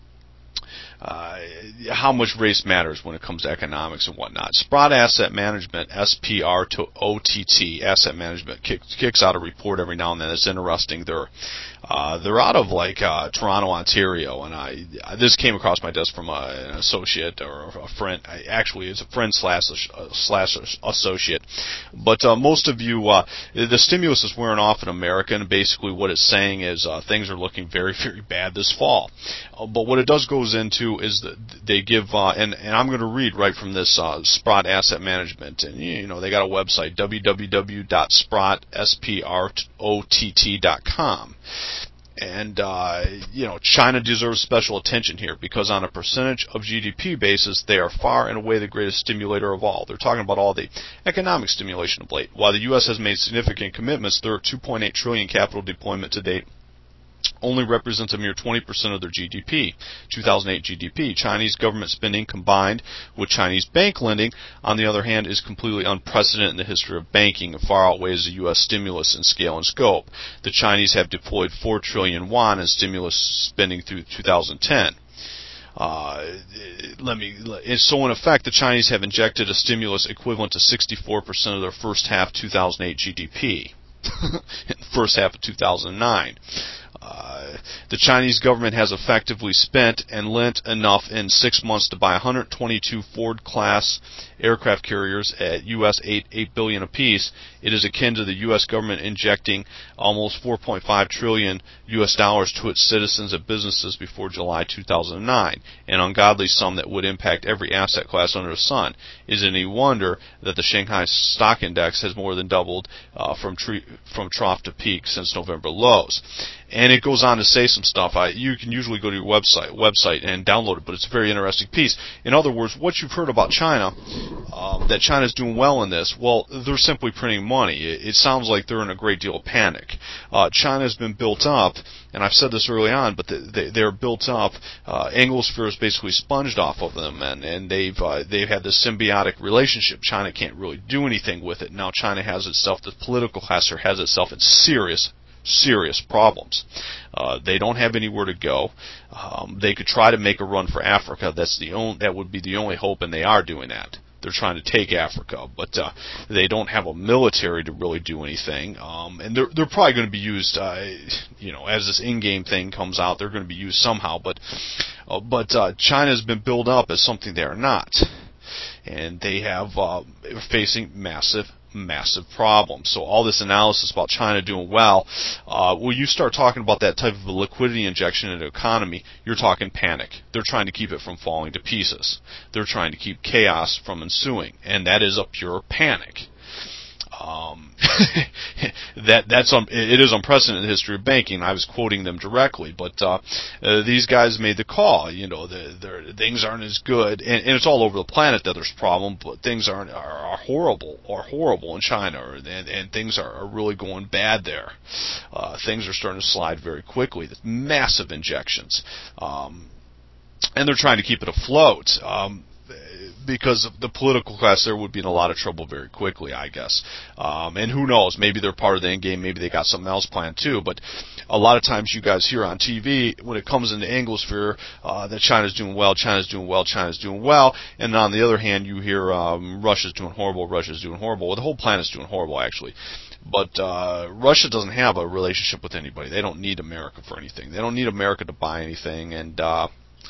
uh, how much race matters when it comes to economics and whatnot. Sprott Asset Management, S P R to O T T, Asset Management, kicks, kicks out a report every now and then. It's interesting. They're Uh, they're out of like uh, Toronto, Ontario, and I this came across my desk from a, an associate or a friend. I, actually, it's a friend slash uh, slash associate. But uh, most of you, uh, the stimulus is wearing off in America, and basically what it's saying is uh, things are looking very, very bad this fall. Uh, but what it does goes into is that they give, uh, and and I'm going to read right from this uh, Sprott Asset Management, and you know they got a website w w w dot sprott dot com. And, uh, you know, China deserves special attention here because on a percentage of G D P basis, they are far and away the greatest stimulator of all. They're talking about all the economic stimulation of late. While the U S has made significant commitments, their two point eight trillion dollars capital deployment to date only represents a mere twenty percent of their G D P, two thousand eight G D P. Chinese government spending combined with Chinese bank lending, on the other hand, is completely unprecedented in the history of banking and far outweighs the U S stimulus in scale and scope. The Chinese have deployed four trillion yuan in stimulus spending through two thousand ten. Uh, let me. So in effect, the Chinese have injected a stimulus equivalent to sixty-four percent of their first half two thousand eight G D P. First half of two thousand nine. Uh, the Chinese government has effectively spent and lent enough in six months to buy one hundred twenty-two Ford-class aircraft carriers at U S eight billion dollars apiece. It is akin to the U S government injecting almost four point five trillion U S dollars to its citizens and businesses before July two thousand nine, an ungodly sum that would impact every asset class under the sun. Is it any wonder that the Shanghai stock index has more than doubled uh, from, tre- from trough to peak since November lows? And it goes on to say some stuff. I, you can usually go to your website website and download it, but it's a very interesting piece. In other words, what you've heard about China, um, that China's doing well in this, well, they're simply printing money. It, it sounds like they're in a great deal of panic. Uh, China's been built up, and I've said this early on, but they, they, they're built up. Uh, Anglosphere is basically sponged off of them, and, and they've uh, they've had this symbiotic relationship. China can't really do anything with it. Now China has itself, the political class here has itself in serious serious problems. Uh, they don't have anywhere to go. Um, they could try to make a run for Africa. That's the only, that would be the only hope, and they are doing that. They're trying to take Africa, but uh, they don't have a military to really do anything. Um, and they're they're probably going to be used, uh, you know, as this in-game thing comes out, they're going to be used somehow. But uh, but uh, China's been built up as something they are not, and they have uh, facing massive. massive problems. So all this analysis about China doing well, uh, when you start talking about that type of a liquidity injection into the economy, you're talking panic. They're trying to keep it from falling to pieces. They're trying to keep chaos from ensuing, and that is a pure panic. Um, that that's um, it is unprecedented in the history of banking. I was quoting them directly, but uh, uh, these guys made the call. You know, the, the things aren't as good, and, and it's all over the planet that there's problem. But things aren't are, are horrible, are horrible in China, and, and things are, are really going bad there. Uh, things are starting to slide very quickly. There's massive injections, um, and they're trying to keep it afloat. Um, Because the political class there would be in a lot of trouble very quickly, I guess. Um, and who knows? Maybe they're part of the end game. Maybe they got something else planned too. But a lot of times you guys hear on T V, when it comes into Anglosphere, uh, that China's doing well, China's doing well, China's doing well. And on the other hand, you hear um, Russia's doing horrible, Russia's doing horrible. Well, the whole planet's doing horrible, actually. But uh, Russia doesn't have a relationship with anybody. They don't need America for anything. They don't need America to buy anything. And uh,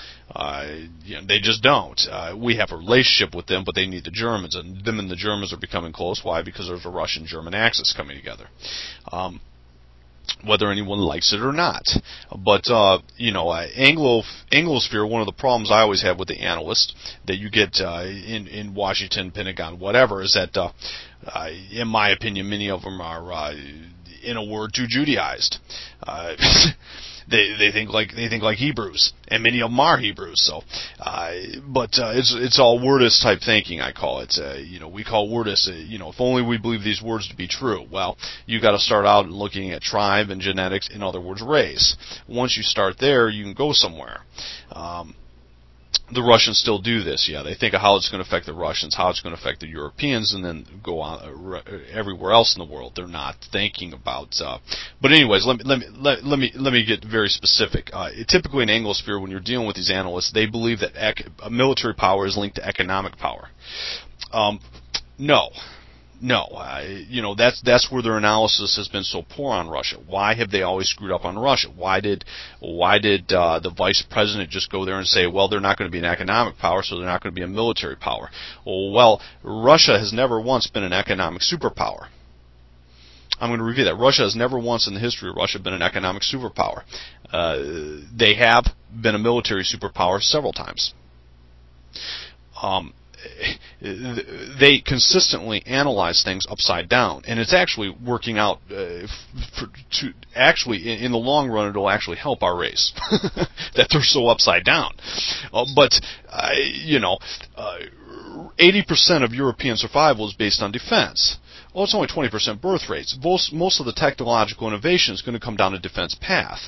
Uh, you know, they just don't. Uh, we have a relationship with them, but they need the Germans, and them and the Germans are becoming close. Why? Because there's a Russian-German axis coming together. Um, whether anyone likes it or not. But, uh, you know, uh, Anglo, Anglosphere, one of the problems I always have with the analysts that you get uh, in, in Washington, Pentagon, whatever, is that, uh, uh, in my opinion, many of them are, uh, in a word, too Judaized. Uh, They they think like they think like Hebrews, and many of them are Hebrews. So, uh, but uh, it's it's all wordist type thinking. I call it. Uh, you know, we call wordist. Uh, you know, if only we believe these words to be true. Well, you got to start out looking at tribe and genetics. In other words, race. Once you start there, you can go somewhere. Um, The Russians still do this, yeah. They think of how it's going to affect the Russians, how it's going to affect the Europeans, and then go on uh, everywhere else in the world. They're not thinking about. Uh, but anyways, let me let me let, let me let me get very specific. Uh, typically in Anglosphere, when you're dealing with these analysts, they believe that ec- military power is linked to economic power. Um, no. No, uh, you know, that's that's where their analysis has been so poor on Russia. Why have they always screwed up on Russia? Why did why did uh, the vice president just go there and say, well, they're not going to be an economic power, so they're not going to be a military power? Well, well, Russia has never once been an economic superpower. I'm going to review that. Russia has never once in the history of Russia been an economic superpower. Uh, they have been a military superpower several times. Um, they consistently analyze things upside down, and it's actually working out. Uh, for, to actually, in, in the long run, it'll actually help our race that they're so upside down. Uh, but uh, you know, uh, eighty percent of European survival is based on defense. Well, it's only twenty percent birth rates. Most, most of the technological innovation is going to come down a defense path.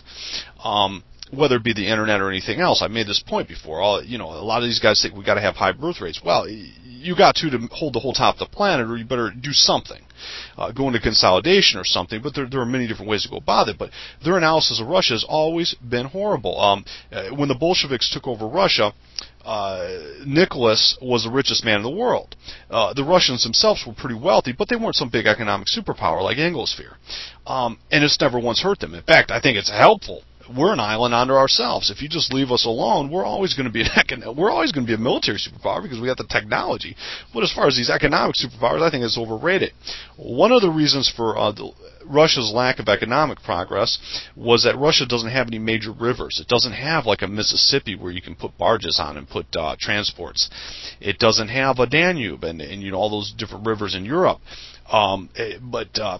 Um, whether it be the internet or anything else. I've made this point before. All, you know, a lot of these guys think we got to have high birth rates. Well, you got to to hold the whole top of the planet, or you better do something. Uh, go into consolidation or something, but there, there are many different ways to go about it. But their analysis of Russia has always been horrible. Um, uh, when the Bolsheviks took over Russia, uh, Nicholas was the richest man in the world. Uh, the Russians themselves were pretty wealthy, but they weren't some big economic superpower like Anglosphere. Um, and it's never once hurt them. In fact, I think it's helpful. We're an island unto ourselves. If you just leave us alone, we're always going to be an we're always going to be a military superpower because we got the technology. But as far as these economic superpowers, I think it's overrated. One of the reasons for uh, the, Russia's lack of economic progress was that Russia doesn't have any major rivers. It doesn't have like a Mississippi where you can put barges on and put uh, transports. It doesn't have a Danube and, and you know all those different rivers in Europe. Um, but uh,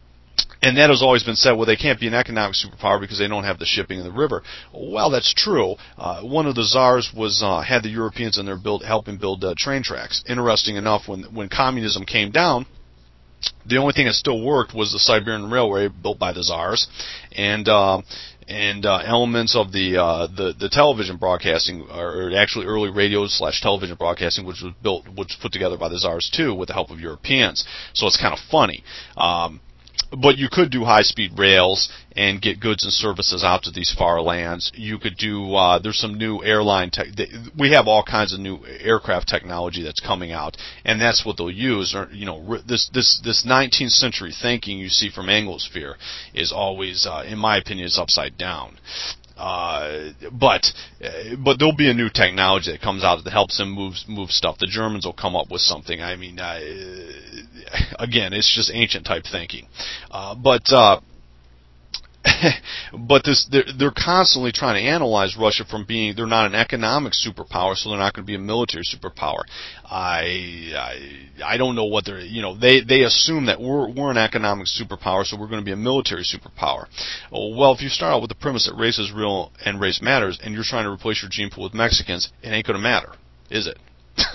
And that has always been said, well, they can't be an economic superpower because they don't have the shipping in the river. Well, that's true. Uh, one of the czars was uh, had the Europeans in there build, helping build uh, train tracks. Interesting enough, when when communism came down, the only thing that still worked was the Siberian Railway built by the czars, and uh, and uh, elements of the, uh, the the television broadcasting, or actually early radio slash television broadcasting, which was built, which was put together by the czars too, with the help of Europeans. So it's kind of funny. Um, But you could do high-speed rails and get goods and services out to these far lands. You could do, uh, there's some new airline tech, we have all kinds of new aircraft technology that's coming out, and that's what they'll use. Or, you know, this, this, this nineteenth century thinking you see from Anglosphere is always, uh, in my opinion, is upside down. Uh, but uh, but there'll be a new technology that comes out that helps them move move stuff. The Germans will come up with something. I mean, uh, again, it's just ancient type thinking. Uh, but uh, but this they're, they're constantly trying to analyze Russia from being they're not an economic superpower, so they're not going to be a military superpower. I, I I don't know what they're you know they they assume that we're we're an economic superpower, so we're going to be a military superpower. Well, if you start out with the premise that race is real and race matters, and you're trying to replace your gene pool with Mexicans, it ain't going to matter, is it?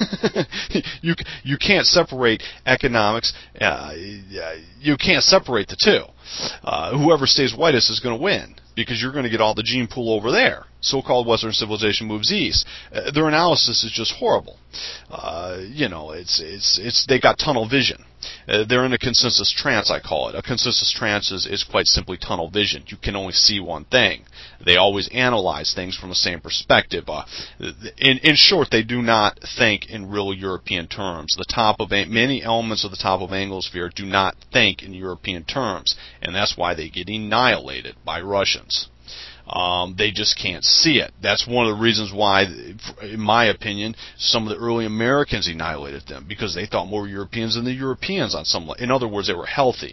you you can't separate economics. Uh, you can't separate the two. Uh, whoever stays whitest is going to win because you're going to get all the gene pool over there. So-called Western civilization moves east. Uh, their analysis is just horrible. Uh, you know, it's it's it's they got tunnel vision. Uh, they're in a consensus trance, I call it. A consensus trance is, is quite simply tunnel vision. You can only see one thing. They always analyze things from the same perspective. Uh, in, in short, they do not think in real European terms. The top of many elements of the top of Anglosphere do not think in European terms, and that's why they get annihilated by Russians. Um, they just can't see it. That's one of the reasons why, in my opinion, some of the early Americans annihilated them, because they thought more Europeans than the Europeans on some level. In other words, they were healthy.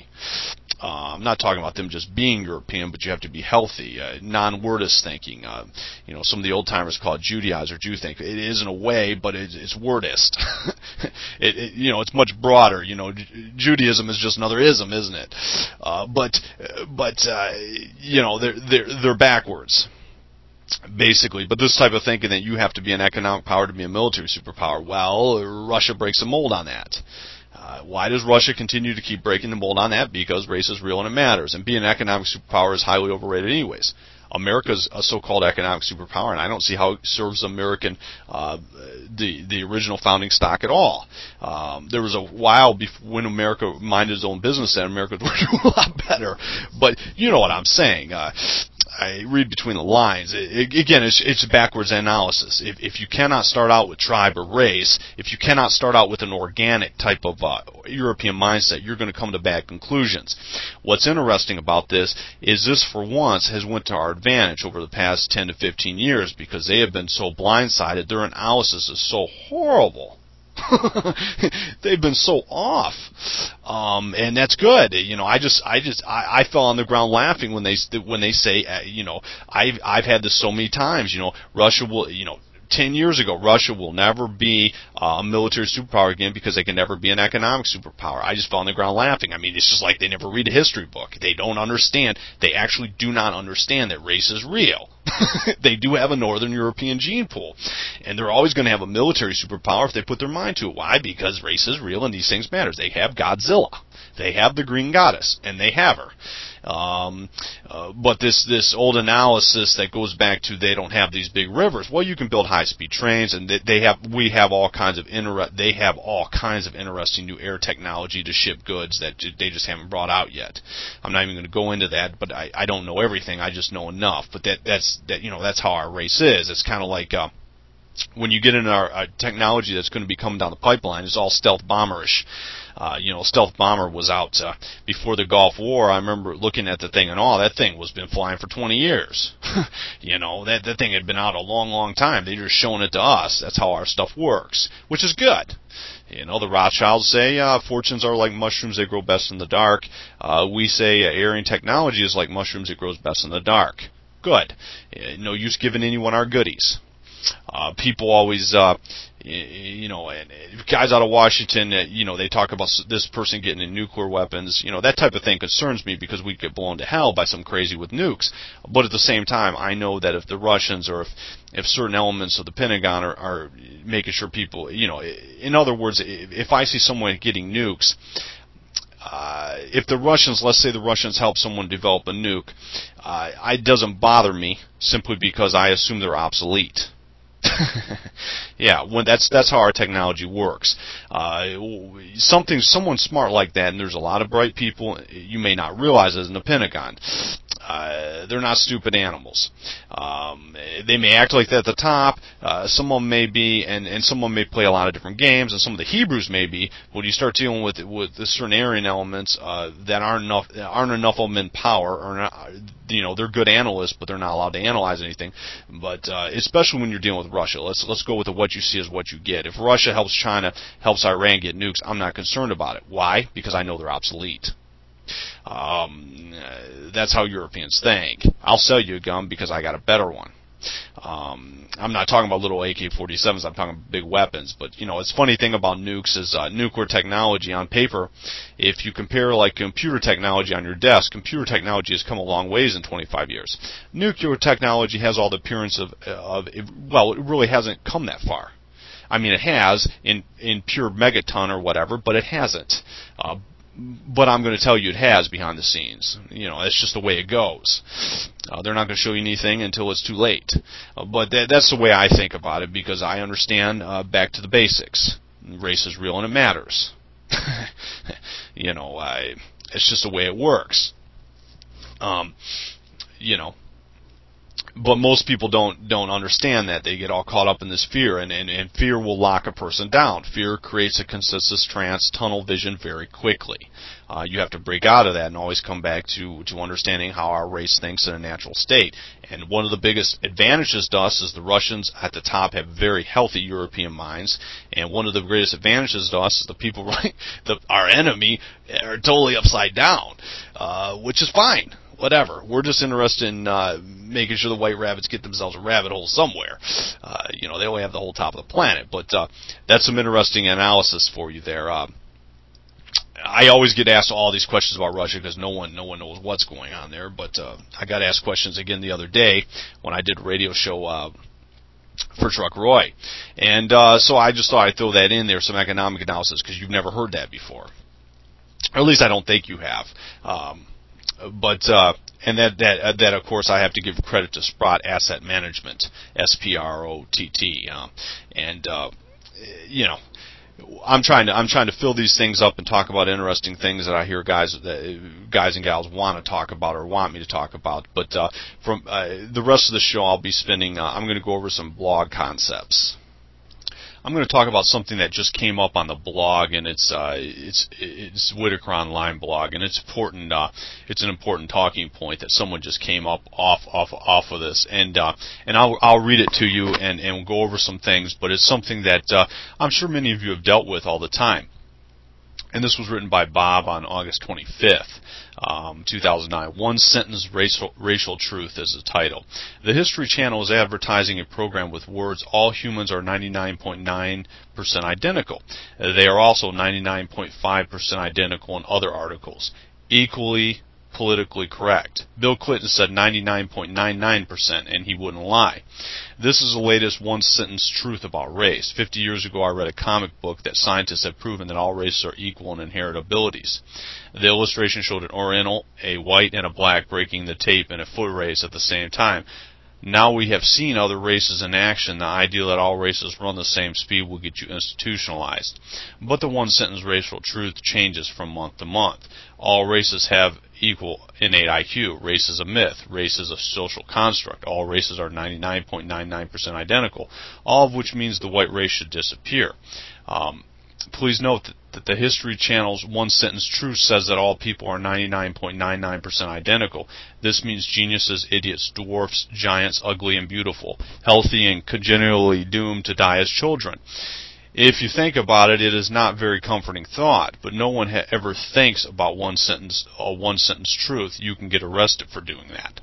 Uh, I'm not talking about them just being European, but you have to be healthy. Uh, non-wordist thinking. Uh, you know, some of the old-timers call it Judaize or Jew think. It is in a way, but it, it's wordist. it, it, you know, it's much broader. You know, Judaism is just another ism, isn't it? Uh, but, but uh, you know, they're they're they're backwards. Basically, but this type of thinking that you have to be an economic power to be a military superpower, well, Russia breaks the mold on that. Uh, why does Russia continue to keep breaking the mold on that? Because race is real and it matters. And being an economic superpower is highly overrated anyways. America's a so-called economic superpower, and I don't see how it serves American, uh, the the original founding stock at all. Um, there was a while before when America minded its own business, and America would do a lot better. But you know what I'm saying. Uh, I read between the lines. It, it, again, it's, it's backwards analysis. If, if you cannot start out with tribe or race, if you cannot start out with an organic type of uh, European mindset, you're going to come to bad conclusions. What's interesting about this is this, for once, has went to our advantage over the past ten to fifteen years because they have been so blindsided. Their analysis is so horrible. They've been so off, um, and that's good. You know, I just, I just, I, I fell on the ground laughing when they when they say, uh, you know, I've I've had this so many times. You know, Russia will, you know, ten years ago, Russia will never be uh, a military superpower again because they can never be an economic superpower. I just fell on the ground laughing. I mean, it's just like they never read a history book. They don't understand. They actually do not understand that race is real. They do have a Northern European gene pool, and they're always going to have a military superpower if they put their mind to it. Why? Because race is real and these things matter. They have Godzilla. They have the Green Goddess, and they have her. Um, uh, but this this old analysis that goes back to they don't have these big rivers. Well, you can build high-speed trains, and they, they have we have all kinds of inter- they have all kinds of interesting new air technology to ship goods that they just haven't brought out yet. I'm not even going to go into that, but I, I don't know everything. I just know enough. But that that's that you know that's how our race is. It's kind of like uh, when you get into our, our technology that's going to be coming down the pipeline. It's all stealth bomberish. Uh, you know, stealth bomber was out uh, before the Gulf War. I remember looking at the thing and all. That thing was been flying for twenty years. You know, that that thing had been out a long, long time. They're just showing it to us. That's how our stuff works, which is good. You know, the Rothschilds say uh, fortunes are like mushrooms; they grow best in the dark. Uh, we say uh, Aryan technology is like mushrooms; it grows best in the dark. Good. Uh, no use giving anyone our goodies. Uh, people always, uh, you know, and guys out of Washington, uh, you know, they talk about this person getting in nuclear weapons. You know, that type of thing concerns me because we get blown to hell by some crazy with nukes. But at the same time, I know that if the Russians or if, if certain elements of the Pentagon are, are making sure people, you know, in other words, if I see someone getting nukes, Uh, if the Russians, let's say the Russians help someone develop a nuke, uh, it doesn't bother me simply because I assume they're obsolete. Yeah, when that's that's how our technology works. Uh, something, someone smart like that, and there's a lot of bright people you may not realize is in the Pentagon. Uh, they're not stupid animals. Um, they may act like that at the top. Uh, some of them may be, and, and some of them may play a lot of different games, and some of the Hebrews may be. When you start dealing with with the certain Aryan elements uh, that aren't enough, aren't enough of them in power, or not, you know, they're good analysts, but they're not allowed to analyze anything. But uh, especially when you're dealing with Russia, let's let's go with the what you see is what you get. If Russia helps China, helps Iran get nukes, I'm not concerned about it. Why? Because I know they're obsolete. Um, that's how Europeans think. I'll sell you a gun because I got a better one. Um, I'm not talking about little A K forty-sevens. I'm talking big weapons. But, you know, it's funny thing about nukes is uh, nuclear technology on paper, if you compare like computer technology on your desk, computer technology has come a long ways in twenty-five years. Nuclear technology has all the appearance of, of well, it really hasn't come that far. I mean, it has in, in pure megaton or whatever, but it hasn't. Uh, But I'm going to tell you it has behind the scenes. You know, it's just the way it goes. Uh, they're not going to show you anything until it's too late. Uh, but that, that's the way I think about it because I understand uh, back to the basics. Race is real and it matters. You know, I, it's just the way it works. Um, you know. But most people don't don't understand that. They get all caught up in this fear, and, and, and fear will lock a person down. Fear creates a consensus trance, tunnel vision very quickly. Uh, you have to break out of that and always come back to, to understanding how our race thinks in a natural state. And one of the biggest advantages to us is the Russians at the top have very healthy European minds, and one of the greatest advantages to us is the people, right, the, our enemy, are totally upside down, uh, which is fine. Whatever. We're just interested in uh, making sure the white rabbits get themselves a rabbit hole somewhere. Uh, you know, they only have the whole top of the planet. But uh, that's some interesting analysis for you there. Uh, I always get asked all these questions about Russia because no one, no one knows what's going on there. But uh, I got asked questions again the other day when I did a radio show uh, for Truck Roy, and uh, so I just thought I'd throw that in there, some economic analysis, because you've never heard that before, or at least I don't think you have. Um, But uh, and that that uh, that of course I have to give credit to Sprott Asset Management, S P R O T T, uh, and uh, you know, I'm trying to I'm trying to fill these things up and talk about interesting things that I hear guys that, guys and gals want to talk about or want me to talk about. But uh, from uh, the rest of the show, I'll be spending. Uh, I'm going to go over some blog concepts. I'm going to talk about something that just came up on the blog, and it's uh, it's it's Whitaker Online blog, and it's important. Uh, it's an important talking point that someone just came up off off off of this, and uh, and I'll I'll read it to you and and we'll go over some things, but it's something that uh, I'm sure many of you have dealt with all the time. And this was written by Bob on August twenty-fifth, um, two thousand nine. One Sentence Racial, Racial Truth is the title. The History Channel is advertising a program with words, all humans are ninety-nine point nine percent identical. Uh, they are also ninety-nine point five percent identical in other articles. Equally politically correct. Bill Clinton said ninety-nine point nine nine percent, and he wouldn't lie. This is the latest one-sentence truth about race. Fifty years ago, I read a comic book that scientists have proven that all races are equal in inherent abilities. The illustration showed an Oriental, a white, and a black breaking the tape in a foot race at the same time. Now we have seen other races in action. The idea that all races run the same speed will get you institutionalized. But the one-sentence racial truth changes from month to month. All races have equal innate I Q. Race is a myth. Race is a social construct. All races are ninety-nine point nine nine percent identical, all of which means the white race should disappear. Um, please note that, that the History Channel's one-sentence truth says that all people are ninety-nine point nine nine percent identical. This means geniuses, idiots, dwarfs, giants, ugly and beautiful, healthy and congenitally doomed to die as children. If you think about it, it is not very comforting thought, but no one ha- ever thinks about one sentence, a one-sentence truth. You can get arrested for doing that.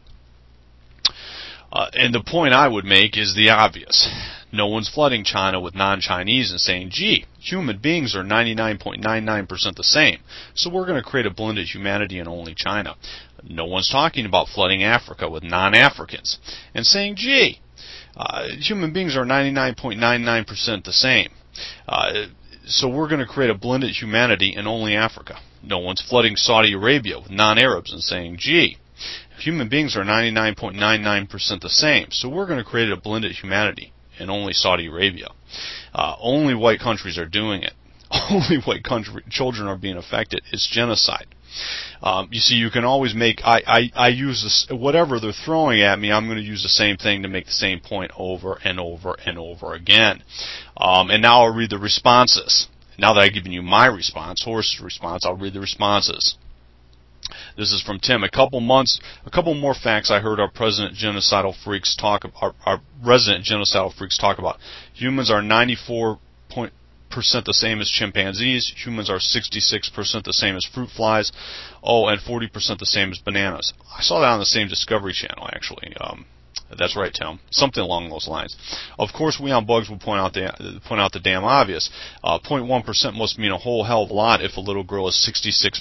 Uh, and the point I would make is the obvious. No one's flooding China with non-Chinese and saying, gee, human beings are ninety-nine point nine nine percent the same, so we're going to create a blended humanity in only China. No one's talking about flooding Africa with non-Africans and saying, gee, uh, human beings are ninety-nine point nine nine percent the same. Uh, so we're going to create a blended humanity in only Africa. No one's flooding Saudi Arabia with non-Arabs and saying, gee, human beings are ninety-nine point nine nine percent the same, so we're going to create a blended humanity in only Saudi Arabia. Uh, only white countries are doing it. Only white country children are being affected. It's genocide. Um, you see, you can always make, I, I, I use this, whatever they're throwing at me, I'm going to use the same thing to make the same point over and over and over again. Um, and now I'll read the responses. Now that I've given you my response, Horst's response, I'll read the responses. This is from Tim. A couple months, a couple more facts I heard our president genocidal freaks talk, our, our resident genocidal freaks talk about. Humans are ninety-four percent the same as chimpanzees. Humans are sixty-six percent the same as fruit flies. Oh, and forty percent the same as bananas. I saw that on the same Discovery Channel, actually. Um, that's right, Tim. Something along those lines. Of course, we on Bugs will point out the point out the damn obvious. Uh, zero point one percent must mean a whole hell of a lot if a little girl is sixty-six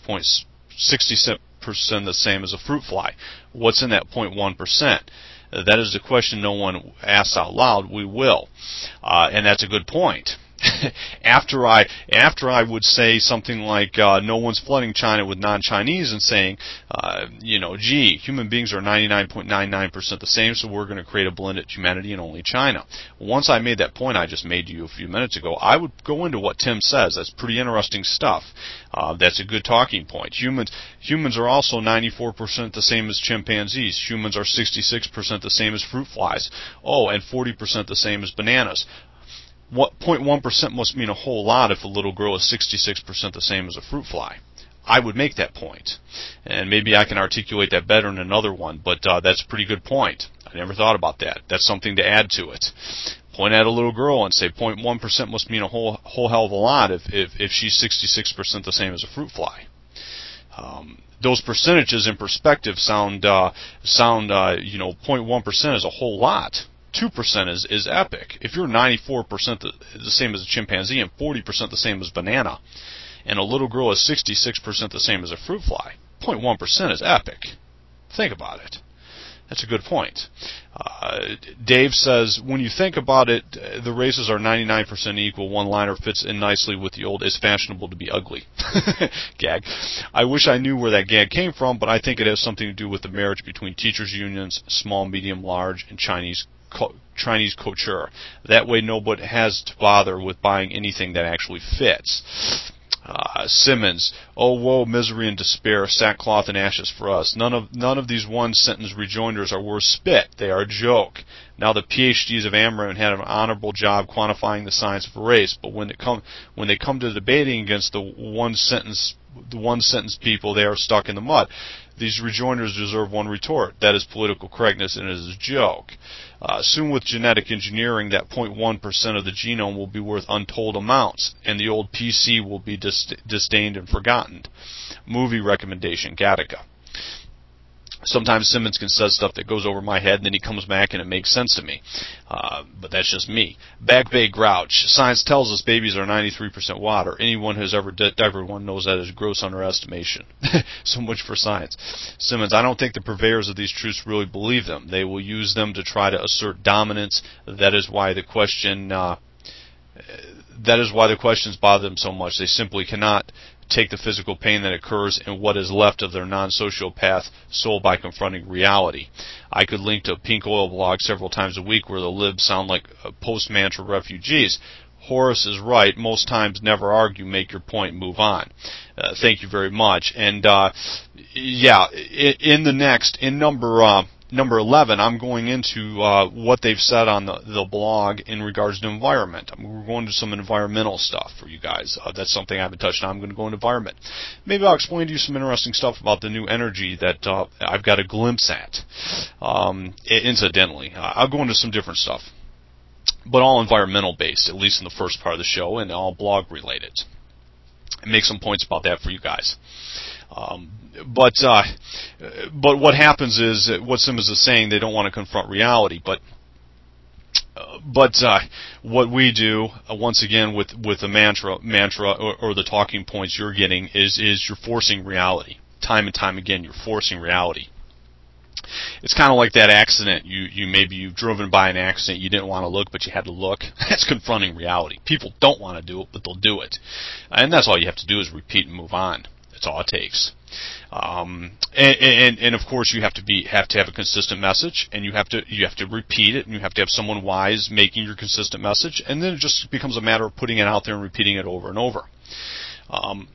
percent the same as a fruit fly. What's in that zero point one percent? Uh, that is the question no one asks out loud. We will, uh, and that's a good point. after I after I would say something like uh, no one's flooding China with non-Chinese and saying, uh, you know, gee, human beings are ninety-nine point nine nine percent the same, so we're going to create a blended humanity in only China. Once I made that point I just made to you a few minutes ago, I would go into what Tim says. That's pretty interesting stuff. Uh, that's a good talking point. Humans humans are also ninety-four percent the same as chimpanzees. Humans are sixty-six percent the same as fruit flies. Oh, and forty percent the same as bananas. What zero point one percent must mean a whole lot if a little girl is sixty-six percent the same as a fruit fly. I would make that point, and maybe I can articulate that better in another one, but uh, that's a pretty good point. I never thought about that. That's something to add to it. Point at a little girl and say zero point one percent must mean a whole whole hell of a lot if, if, if she's sixty-six percent the same as a fruit fly. Um, those percentages in perspective sound, uh, sound uh, you know, zero point one percent is a whole lot. two percent is, is epic. If you're ninety-four percent the, the same as a chimpanzee and forty percent the same as banana, and a little girl is sixty-six percent the same as a fruit fly, zero point one percent is epic. Think about it. That's a good point. Uh, Dave says, when you think about it, the races are ninety-nine percent equal. One-liner fits in nicely with the old, it's fashionable to be ugly gag. I wish I knew where that gag came from, but I think it has something to do with the marriage between teachers' unions, small, medium, large, and Chinese Chinese couture. That way nobody has to bother with buying anything that actually fits. Uh, Simmons, oh woe, misery and despair, sackcloth and ashes for us. None of none of these one-sentence rejoinders are worth spit. They are a joke. Now the P H Ds of Ameren had an honorable job quantifying the science of race, but when it come when they come to debating against the one-sentence the one-sentence people, they are stuck in the mud. These rejoinders deserve one retort. That is political correctness, and it is a joke. Uh, soon with genetic engineering, that zero point one percent of the genome will be worth untold amounts, and the old P C will be dis- disdained and forgotten. Movie recommendation, Gattaca. Sometimes Simmons can say stuff that goes over my head, and then he comes back and it makes sense to me. Uh, but that's just me. Back Bay Grouch. Science tells us babies are ninety-three percent water. Anyone who's ever did, everyone knows that is gross underestimation. So much for science. Simmons, I don't think the purveyors of these truths really believe them. They will use them to try to assert dominance. That is why the question, uh, that is why the questions bother them so much. They simply cannot take the physical pain that occurs in what is left of their non-sociopath soul by confronting reality. I could link to a Pink Oil blog several times a week where the libs sound like post-mantra refugees. Horace is right. Most times never argue, make your point, move on. Uh, thank you very much. And, uh, yeah, in, in the next, in number... Uh, Number eleven, I'm going into uh, what they've said on the, the blog in regards to environment. We're going to some environmental stuff for you guys. Uh, that's something I haven't touched on. I'm going to go into environment. Maybe I'll explain to you some interesting stuff about the new energy that uh, I've got a glimpse at. Um, incidentally, uh, I'll go into some different stuff, but all environmental based, at least in the first part of the show, and all blog related. And make some points about that for you guys. Um, but uh, but what happens is what Simmons is saying, they don't want to confront reality. But uh, but uh, what we do uh, once again with with the mantra mantra or, or the talking points you're getting is is you're forcing reality time and time again. You're forcing reality. It's kind of like that accident. You you maybe you've driven by an accident. You didn't want to look, but you had to look. That's confronting reality. People don't want to do it, but they'll do it, and that's all you have to do is repeat and move on. That's all it takes. Um, and, and, and of course you have to be have to have a consistent message, and you have to you have to repeat it, and you have to have someone wise making your consistent message, and then it just becomes a matter of putting it out there and repeating it over and over. Um,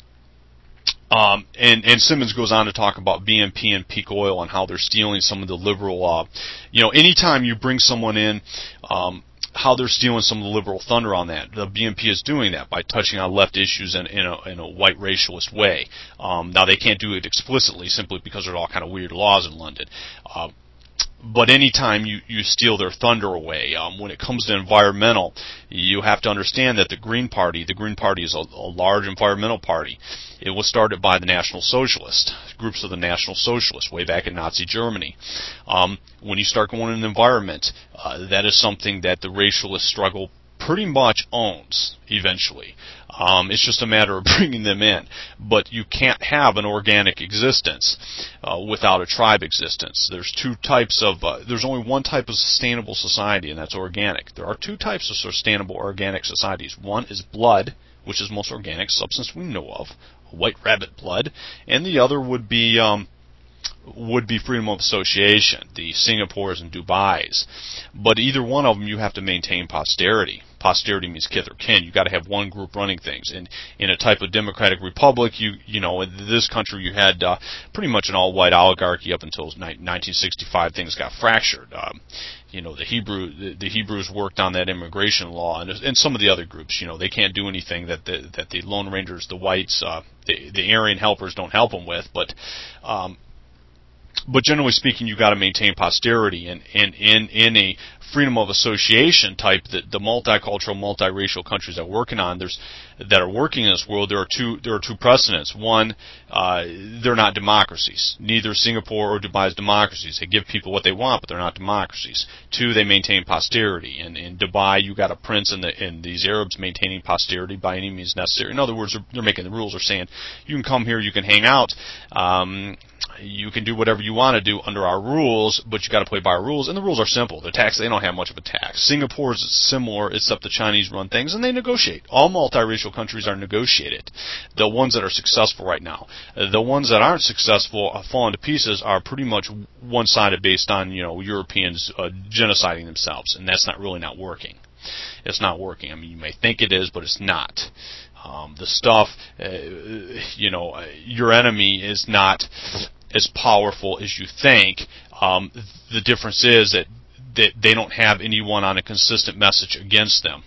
um, and, and Simmons goes on to talk about B M P and Peak Oil and how they're stealing some of the liberal. Uh, you know, anytime you bring someone in. Um, how they're stealing some of the liberal thunder on that. The B M P is doing that by touching on left issues in, in, a, in a white racialist way. Um, now, they can't do it explicitly simply because there are all kind of weird laws in London. Uh, but anytime you, you steal their thunder away, um, when it comes to environmental, you have to understand that the Green Party, the Green Party is a, a large environmental party. It was started by the National Socialists, groups of the National Socialists, way back in Nazi Germany. Um, when you start going in the environment, uh, that is something that the racialist struggle pretty much owns eventually. Um, it's just a matter of bringing them in. But you can't have an organic existence uh, without a tribe existence. There's two types of, uh, there's only one type of sustainable society, and that's organic. There are two types of sustainable organic societies. One is blood, which is the most organic substance we know of, white rabbit blood, and the other would be um, would be freedom of association, the Singapores and Dubais. But either one of them, you have to maintain posterity. Posterity means kith or kin. You got to have one group running things. And in a type of democratic republic, you you know, in this country, you had uh, pretty much an all-white oligarchy up until nineteen sixty-five. Things got fractured. Um, you know, the Hebrew the, the Hebrews worked on that immigration law, and and some of the other groups. You know, they can't do anything that the that the Lone Rangers, the whites, uh, the the Aryan helpers don't help them with. But um, But generally speaking, you got to maintain posterity, and, and in in a freedom of association type, the, the multicultural, multiracial countries that are working on there's that are working in this world, there are two there are two precedents. One, uh, they're not democracies. Neither Singapore or Dubai is democracies. They give people what they want, but they're not democracies. Two, they maintain posterity. And in Dubai, you got a prince, and the and these Arabs maintaining posterity by any means necessary. In other words, they're, they're making the rules. They're saying you can come here, you can hang out. Um, You can do whatever you want to do under our rules, but you got to play by our rules. And the rules are simple. The tax, they don't have much of a tax. Singapore is similar, except the Chinese run things, and they negotiate. All multiracial countries are negotiated. The ones that are successful right now. The ones that aren't successful, uh, falling to pieces, are pretty much one-sided, based on, you know, Europeans uh, genociding themselves, and that's not really not working. It's not working. I mean, you may think it is, but it's not. Um, the stuff, uh, you know, uh, your enemy is not as powerful as you think. Um, the difference is that, that they don't have anyone on a consistent message against them.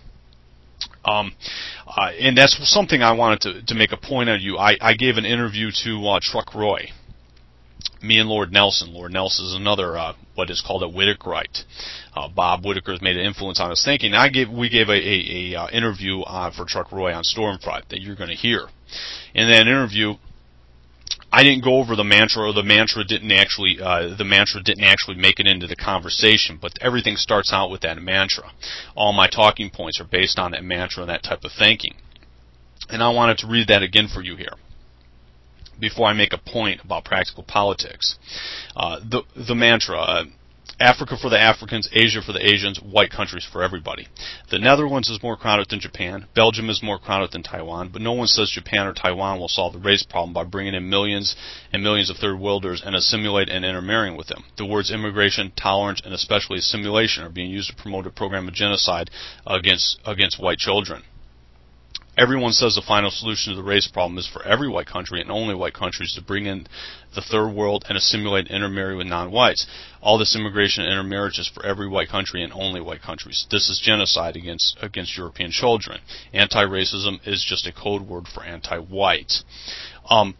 Um, uh, and that's something I wanted to, to make a point on you. I, I gave an interview to uh, Truck Roy. Me and Lord Nelson. Lord Nelson is another uh, what is called a Whitakerite. Uh, Bob Whitaker has made an influence on his thinking. I gave we gave a, a, a uh, interview uh, for Chuck Roy on Stormfront that you're going to hear. In that interview, I didn't go over the mantra, or the mantra didn't actually uh, the mantra didn't actually make it into the conversation. But everything starts out with that mantra. All my talking points are based on that mantra and that type of thinking. And I wanted to read that again for you here before I make a point about practical politics. Uh, the the mantra. Uh, Africa for the Africans, Asia for the Asians, white countries for everybody. The Netherlands is more crowded than Japan. Belgium is more crowded than Taiwan. But no one says Japan or Taiwan will solve the race problem by bringing in millions and millions of third worlders and assimilate and intermarrying with them. The words immigration, tolerance, and especially assimilation are being used to promote a program of genocide against against white children. Everyone says the final solution to the race problem is for every white country and only white countries to bring in the third world and assimilate and intermarry with non-whites. All this immigration and intermarriage is for every white country and only white countries. This is genocide against against European children. Anti-racism is just a code word for anti-white. Um,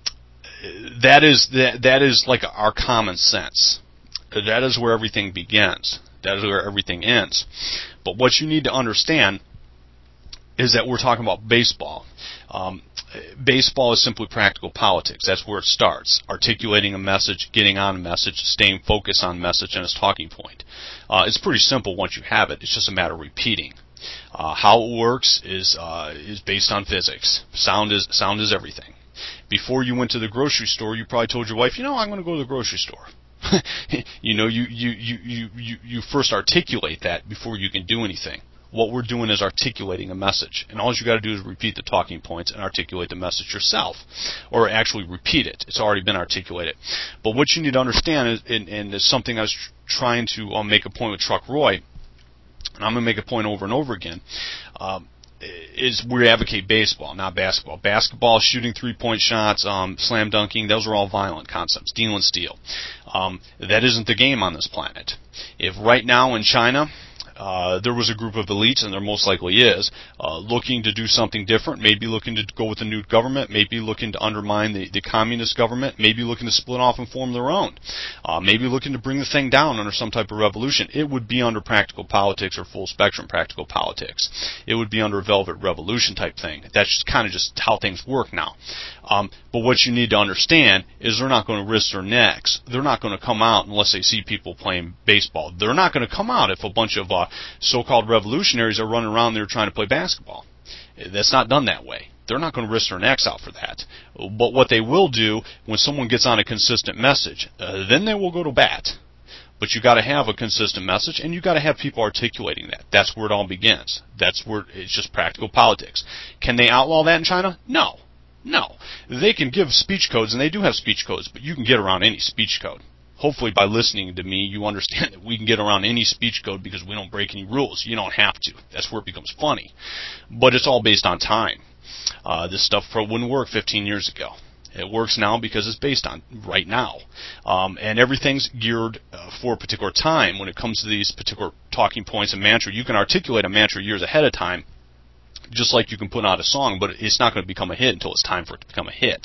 that is that that is like our common sense. That is where everything begins. That is where everything ends. But what you need to understand is that we're talking about baseball. Um, baseball is simply practical politics. That's where it starts. Articulating a message, getting on a message, staying focused on a message and its talking point. Uh, it's pretty simple once you have it. It's just a matter of repeating. Uh, how it works is uh, is based on physics. Sound is sound is everything. Before you went to the grocery store, you probably told your wife, you know, I'm going to go to the grocery store. you know, you, you, you, you, you, you first articulate that before you can do anything. What we're doing is articulating a message. And all you got to do is repeat the talking points and articulate the message yourself. Or actually repeat it. It's already been articulated. But what you need to understand, is, and, and it's something I was tr- trying to um, make a point with Chuck Roy, and I'm going to make a point over and over again, um, is we advocate baseball, not basketball. Basketball, shooting three-point shots, um, slam dunking, those are all violent concepts. Deal and steal. Um, that isn't the game on this planet. If right now in China, Uh, there was a group of elites, and there most likely is, uh, looking to do something different, maybe looking to go with a new government, maybe looking to undermine the, the communist government, maybe looking to split off and form their own, uh, maybe looking to bring the thing down under some type of revolution. It would be under practical politics or full spectrum practical politics. It would be under a velvet revolution type thing. That's just kind of just how things work now. Um, but what you need to understand is they're not going to risk their necks. They're not going to come out unless they see people playing baseball. They're not going to come out if a bunch of uh, so-called revolutionaries are running around there trying to play basketball. That's not done that way. They're not going to risk their necks out for that. But what they will do when someone gets on a consistent message, uh, then they will go to bat. But you got to have a consistent message, and you got to have people articulating that. That's where it all begins. That's where it's just practical politics. Can they outlaw that in China? No. No. They can give speech codes, and they do have speech codes, but you can get around any speech code. Hopefully by listening to me, you understand that we can get around any speech code because we don't break any rules. You don't have to. That's where it becomes funny. But it's all based on time. Uh, this stuff wouldn't work fifteen years ago. It works now because it's based on right now. Um, and everything's geared uh, for a particular time. When it comes to these particular talking points and mantra, you can articulate a mantra years ahead of time, just like you can put out a song, but it's not going to become a hit until it's time for it to become a hit.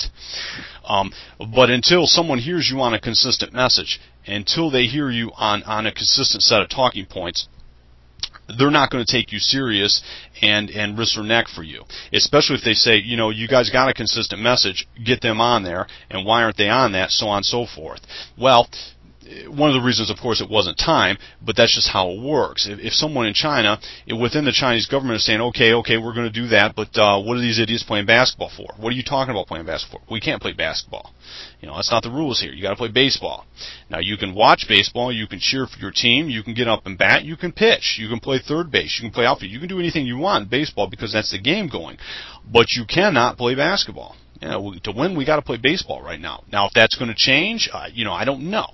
Um, but until someone hears you on a consistent message, until they hear you on, on a consistent set of talking points, they're not going to take you serious and, and risk their neck for you. Especially if they say, you know, you guys got a consistent message, get them on there, and why aren't they on that, so on and so forth. Well, one of the reasons, of course, it wasn't time, but that's just how it works. If, if someone in China, within the Chinese government, is saying, okay, okay, we're going to do that, but uh, what are these idiots playing basketball for? What are you talking about playing basketball for? We can't play basketball. You know, that's not the rules here. You got to play baseball. Now, you can watch baseball, you can cheer for your team, you can get up and bat, you can pitch, you can play third base, you can play outfield, you can do anything you want in baseball because that's the game going. But you cannot play basketball. You know, to win, we got to play baseball right now. Now, if that's going to change, uh, you know, I don't know.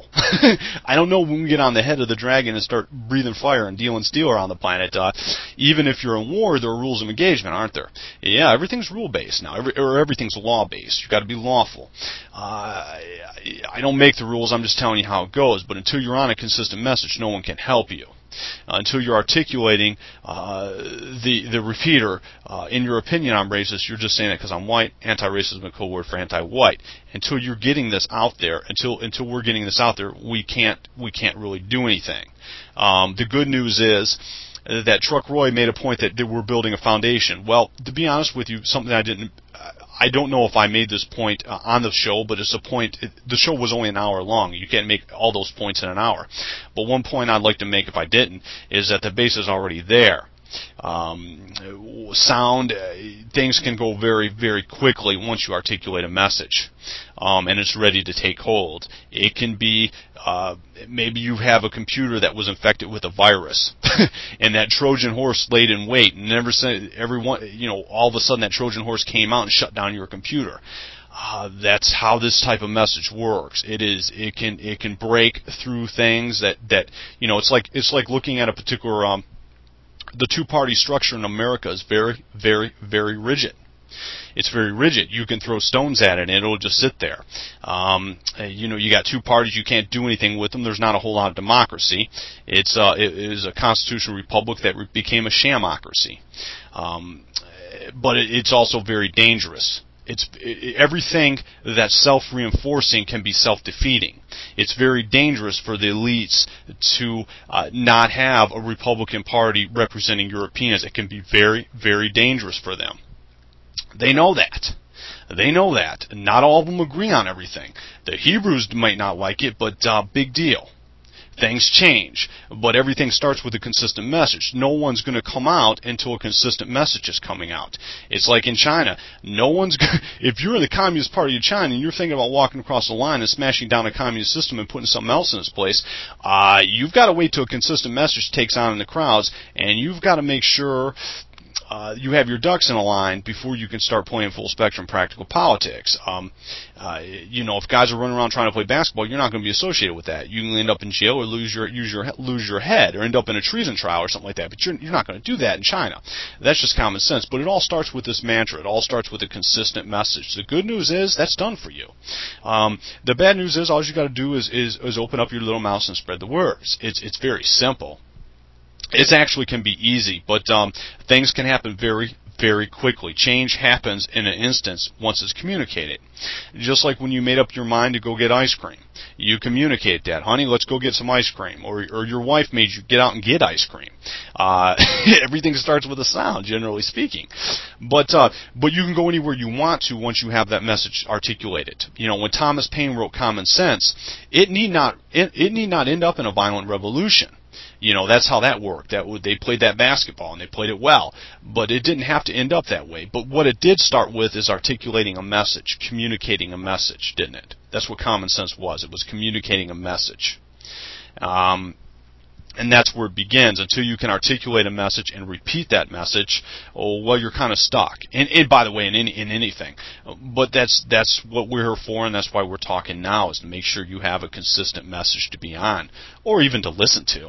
I don't know when we get on the head of the dragon and start breathing fire and dealing steel around the planet. Uh, even if you're in war, there are rules of engagement, aren't there? Yeah, everything's rule-based now, every, or everything's law-based. You've got to be lawful. Uh, I don't make the rules. I'm just telling you how it goes. But until you're on a consistent message, no one can help you. Uh, until you're articulating uh, the the repeater, uh, in your opinion, I'm racist. You're just saying it because I'm white. Anti-racism is a code word for anti-white. Until you're getting this out there, until until we're getting this out there, we can't we can't really do anything. Um, the good news is that Truck Roy made a point that, that we're building a foundation. Well, to be honest with you, something I didn't. I don't know if I made this point uh, on the show, but it's a point. It, the show was only an hour long. You can't make all those points in an hour. But one point I'd like to make, if I didn't, is that the base is already there. Um, sound, uh, things can go very, very quickly once you articulate a message, um, and it's ready to take hold. It can be, uh, maybe you have a computer that was infected with a virus, and that Trojan horse laid in wait, and never said everyone, you know, all of a sudden that Trojan horse came out and shut down your computer. Uh, that's how this type of message works. It is, it can, it can break through things that, that, you know, it's like, it's like looking at a particular, um, the two-party structure in America is very, very, very rigid. It's very rigid. You can throw stones at it and it'll just sit there. Um, you know, you got two parties. You can't do anything with them. There's not a whole lot of democracy. It's uh, it is a constitutional republic that became a shamocracy. Um, but it, it's also very dangerous. It's it, everything that's self-reinforcing can be self-defeating. It's very dangerous for the elites to uh, not have a Republican Party representing Europeans. It can be very, very dangerous for them. They know that. They know that. Not all of them agree on everything. The Hebrews might not like it, but uh, big deal. Things change, but everything starts with a consistent message. No one's going to come out until a consistent message is coming out. It's like in China. No one's gonna, if you're in the Communist Party of China and you're thinking about walking across the line and smashing down a communist system and putting something else in its place, uh, you've got to wait till a consistent message takes on in the crowds, and you've got to make sure Uh, you have your ducks in a line before you can start playing full spectrum practical politics. Um, uh, you know, if guys are running around trying to play basketball, you're not going to be associated with that. You can end up in jail or lose your use your lose your head or end up in a treason trial or something like that. But you're you're not going to do that in China. That's just common sense. But it all starts with this mantra. It all starts with a consistent message. The good news is that's done for you. Um, the bad news is all you got to do is, is is open up your little mouth and spread the words. It's it's very simple. It actually can be easy, but um, things can happen very, very quickly. Change happens in an instant once it's communicated. Just like when you made up your mind to go get ice cream. You communicate that, honey, let's go get some ice cream. Or, or your wife made you get out and get ice cream. Uh, everything starts with a sound, generally speaking. But uh, but you can go anywhere you want to once you have that message articulated. You know, when Thomas Paine wrote Common Sense, it need not it, it need not end up in a violent revolution. You know, that's how that worked. That they played that basketball, and they played it well. But it didn't have to end up that way. But what it did start with is articulating a message, communicating a message, didn't it? That's what Common Sense was. It was communicating a message. Um, and that's where it begins. Until you can articulate a message and repeat that message, oh, well, you're kind of stuck. And, and by the way, in, any, in anything. But that's that's what we're here for, and that's why we're talking now, is to make sure you have a consistent message to be on, or even to listen to.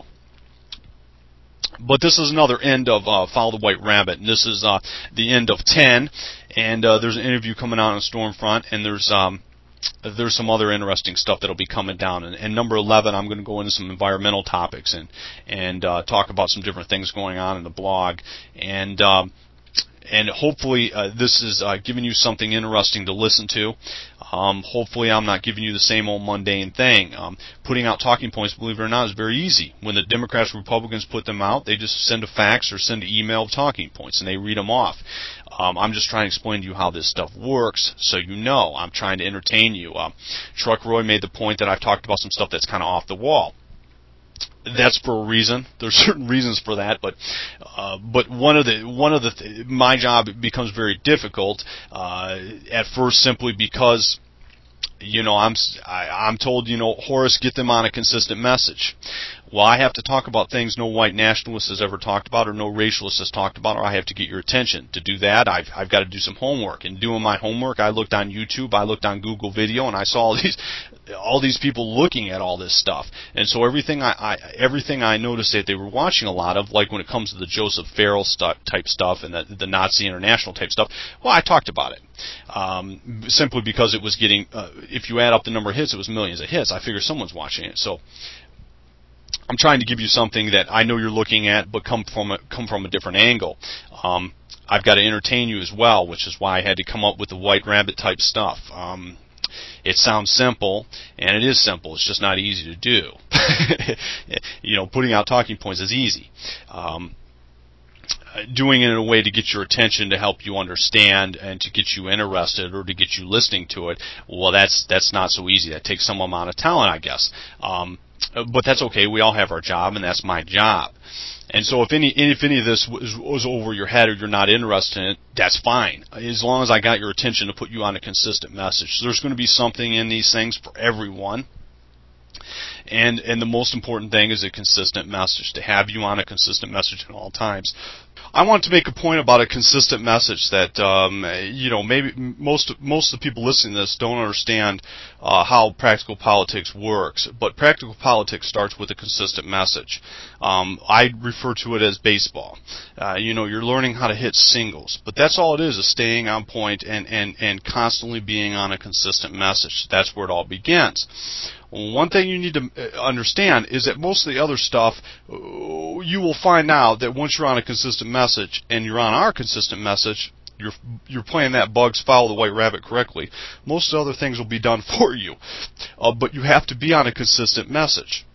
But this is another end of uh, Follow the White Rabbit, and this is uh, the end of ten, and uh, there's an interview coming out on Stormfront, and there's um, there's some other interesting stuff that'll be coming down. And, and number eleven, I'm going to go into some environmental topics and and uh, talk about some different things going on in the blog, and um, and hopefully uh, this is uh, giving you something interesting to listen to. Um, hopefully I'm not giving you the same old mundane thing. Um, putting out talking points, believe it or not, is very easy. When the Democrats and Republicans put them out, they just send a fax or send an email of talking points, and they read them off. Um, I'm just trying to explain to you how this stuff works, so you know. I'm trying to entertain you. Uh, Truck Roy made the point that I've talked about some stuff that's kind of off the wall. That's for a reason. There's certain reasons for that, but uh, but one of the one of the th- my job becomes very difficult uh, at first, simply because you know I'm I, I'm told you know Horace, get them on a consistent message. Well, I have to talk about things no white nationalist has ever talked about, or no racialist has talked about, or I have to get your attention. To do that, I've I've got to do some homework. And doing my homework, I looked on YouTube, I looked on Google Video, and I saw all these all these people looking at all this stuff. And so everything I, I everything I noticed that they were watching a lot of, like when it comes to the Joseph Farrell stu- type stuff and the, the Nazi International type stuff, well, I talked about it. Um, simply because it was getting, uh, if you add up the number of hits, it was millions of hits. I figure someone's watching it. So I'm trying to give you something that I know you're looking at, but come from a, come from a different angle. Um, I've got to entertain you as well, which is why I had to come up with the White Rabbit type stuff. Um, it sounds simple, and it is simple. It's just not easy to do. You know, putting out talking points is easy. Um, doing it in a way to get your attention, to help you understand, and to get you interested, or to get you listening to it, well, that's that's not so easy. That takes some amount of talent, I guess. Um, but that's okay. We all have our job, and that's my job. And so if any if any of this was, was over your head, or you're not interested in it, that's fine, as long as I got your attention to put you on a consistent message. So there's going to be something in these things for everyone. And and the most important thing is a consistent message, to have you on a consistent message at all times. I want to make a point about a consistent message that, um, you know, maybe most most of the people listening to this don't understand uh, how practical politics works. But practical politics starts with a consistent message. Um, I refer to it as baseball. Uh, you know, you're learning how to hit singles, but that's all it is: is staying on point and and and constantly being on a consistent message. That's where it all begins. One thing you need to understand is that most of the other stuff, you will find out that once you're on a consistent message, and you're on our consistent message, you're you're playing that bugs follow the White Rabbit correctly, most of the other things will be done for you. Uh, but you have to be on a consistent message.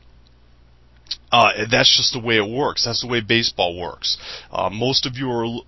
Uh, that's just the way it works. That's the way baseball works. Uh, most of you are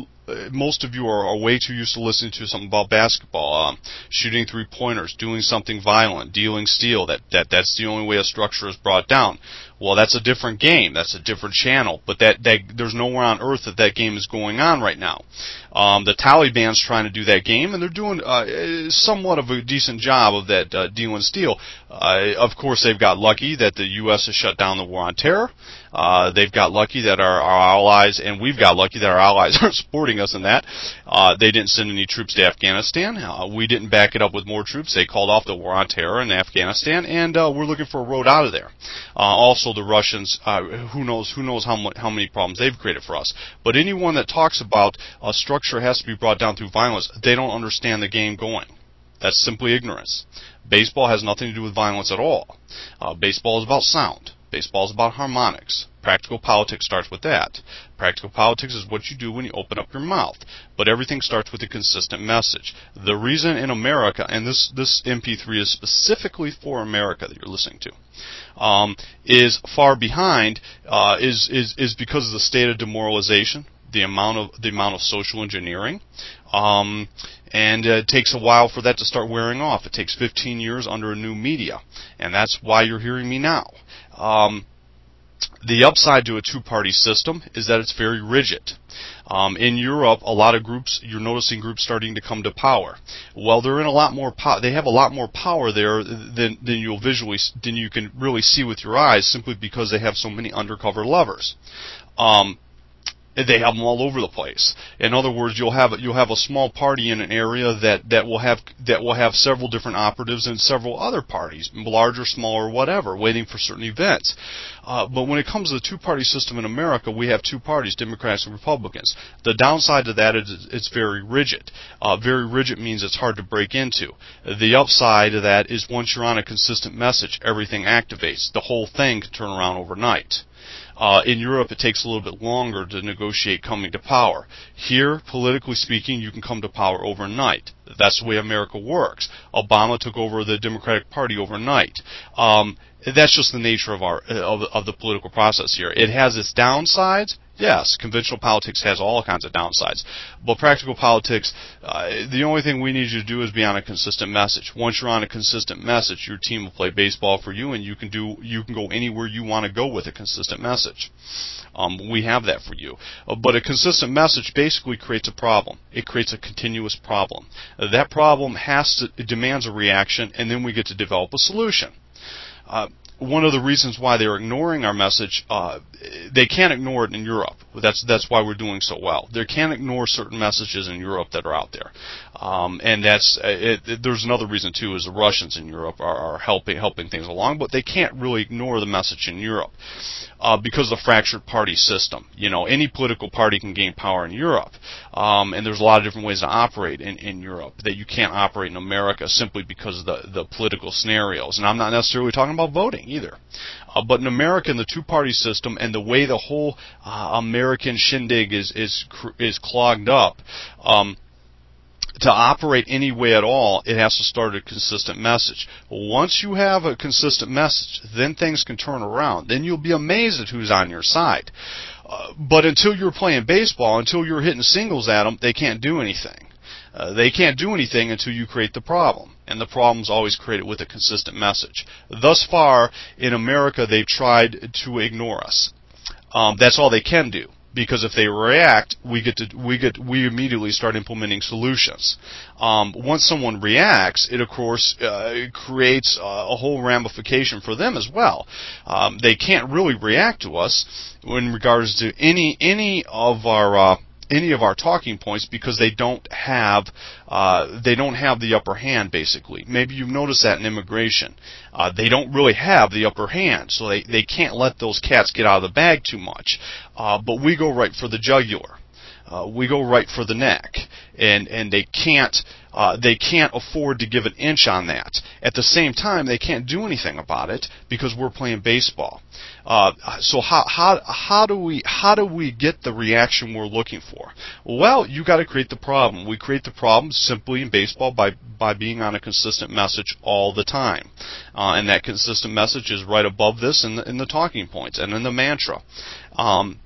most of you are, are way too used to listening to something about basketball, um, shooting three pointers, doing something violent, dealing steal. That that that's the only way a structure is brought down. Well, that's a different game. That's a different channel. But that, that there's nowhere on earth that that game is going on right now. Um, the Taliban's trying to do that game, and they're doing uh, somewhat of a decent job of that uh, deal and steal. Uh, of course, they've got lucky that the U S has shut down the war on terror. Uh, they've got lucky that our, our allies, and we've got lucky that our allies aren't supporting us in that. Uh, they didn't send any troops to Afghanistan. Uh, we didn't back it up with more troops. They called off the war on terror in Afghanistan, and uh, we're looking for a road out of there. Uh, also, the Russians, uh, who knows who knows how, mu- how many problems they've created for us. But anyone that talks about a structure has to be brought down through violence, they don't understand the game going. That's simply ignorance. Baseball has nothing to do with violence at all. Uh, baseball is about sound. Baseball is about harmonics. Practical politics starts with that. Practical politics is what you do when you open up your mouth. But everything starts with a consistent message. The reason in America, and this, this M P three is specifically for America that you're listening to, um, is far behind, uh, is, is, is because of the state of demoralization, the amount of, the amount of social engineering, um, and uh, it takes a while for that to start wearing off. It takes fifteen years under a new media, and that's why you're hearing me now. Um, the upside to a two-party system is that it's very rigid. Um, in Europe, a lot of groups, you're noticing groups starting to come to power. Well, they're in a lot more power. They have a lot more power there than than you'll visually than you can really see with your eyes, simply because they have so many undercover levers. Um, They have them all over the place. In other words, you'll have you'll have a small party in an area that, that will have that will have several different operatives and several other parties, larger, smaller, whatever, waiting for certain events. Uh, but when it comes to the two-party system in America, we have two parties, Democrats and Republicans. The downside to that is it's very rigid. Uh, very rigid means it's hard to break into. The upside of that is once you're on a consistent message, everything activates. The whole thing can turn around overnight. Uh, in Europe, it takes a little bit longer to negotiate coming to power. Here, politically speaking, you can come to power overnight. That's the way America works. Obama took over the Democratic Party overnight. Um, that's just the nature of our of, of the political process here. It has its downsides. Yes, conventional politics has all kinds of downsides. But practical politics, uh, the only thing we need you to do is be on a consistent message. Once you're on a consistent message, your team will play baseball for you, and you can do you can go anywhere you want to go with a consistent message. Um, we have that for you. Uh, but a consistent message basically creates a problem. It creates a continuous problem. Uh, that problem has to it demands a reaction, and then we get to develop a solution. Uh, One of the reasons why they're ignoring our message, uh, they can't ignore it in Europe. That's that's why we're doing so well. They can't ignore certain messages in Europe that are out there, um, and that's it, it, there's another reason too, is the Russians in Europe are, are helping helping things along, but they can't really ignore the message in Europe uh, because of the fractured party system. You know, any political party can gain power in Europe, um, and there's a lot of different ways to operate in, in Europe that you can't operate in America simply because of the the political scenarios. And I'm not necessarily talking about voting either. Uh, but in America, in the two-party system, and the way the whole uh, American shindig is is is clogged up, um, to operate any way at all, it has to start a consistent message. Once you have a consistent message, then things can turn around. Then you'll be amazed at who's on your side. Uh, but until you're playing baseball, until you're hitting singles at them, they can't do anything. Uh, they can't do anything until you create the problem. And the problem's always created with a consistent message. Thus far, in America, they've tried to ignore us. Um, that's all they can do. Because if they react, we get to we get we immediately start implementing solutions. Um, once someone reacts, it of course uh, creates a, a whole ramification for them as well. Um, they can't really react to us in regards to any any of our uh, any of our talking points because they don't have uh, they don't have the upper hand. Basically, maybe you've noticed that in immigration, uh, they don't really have the upper hand, so they they can't let those cats get out of the bag too much. Uh, but we go right for the jugular. Uh, we go right for the neck, and and they can't uh, they can't afford to give an inch on that. At the same time, they can't do anything about it because we're playing baseball. Uh, so how how how do we how do we get the reaction we're looking for? Well, you got to create the problem. We create the problem simply in baseball by by being on a consistent message all the time, uh, and that consistent message is right above this in the in the talking points and in the mantra. Um,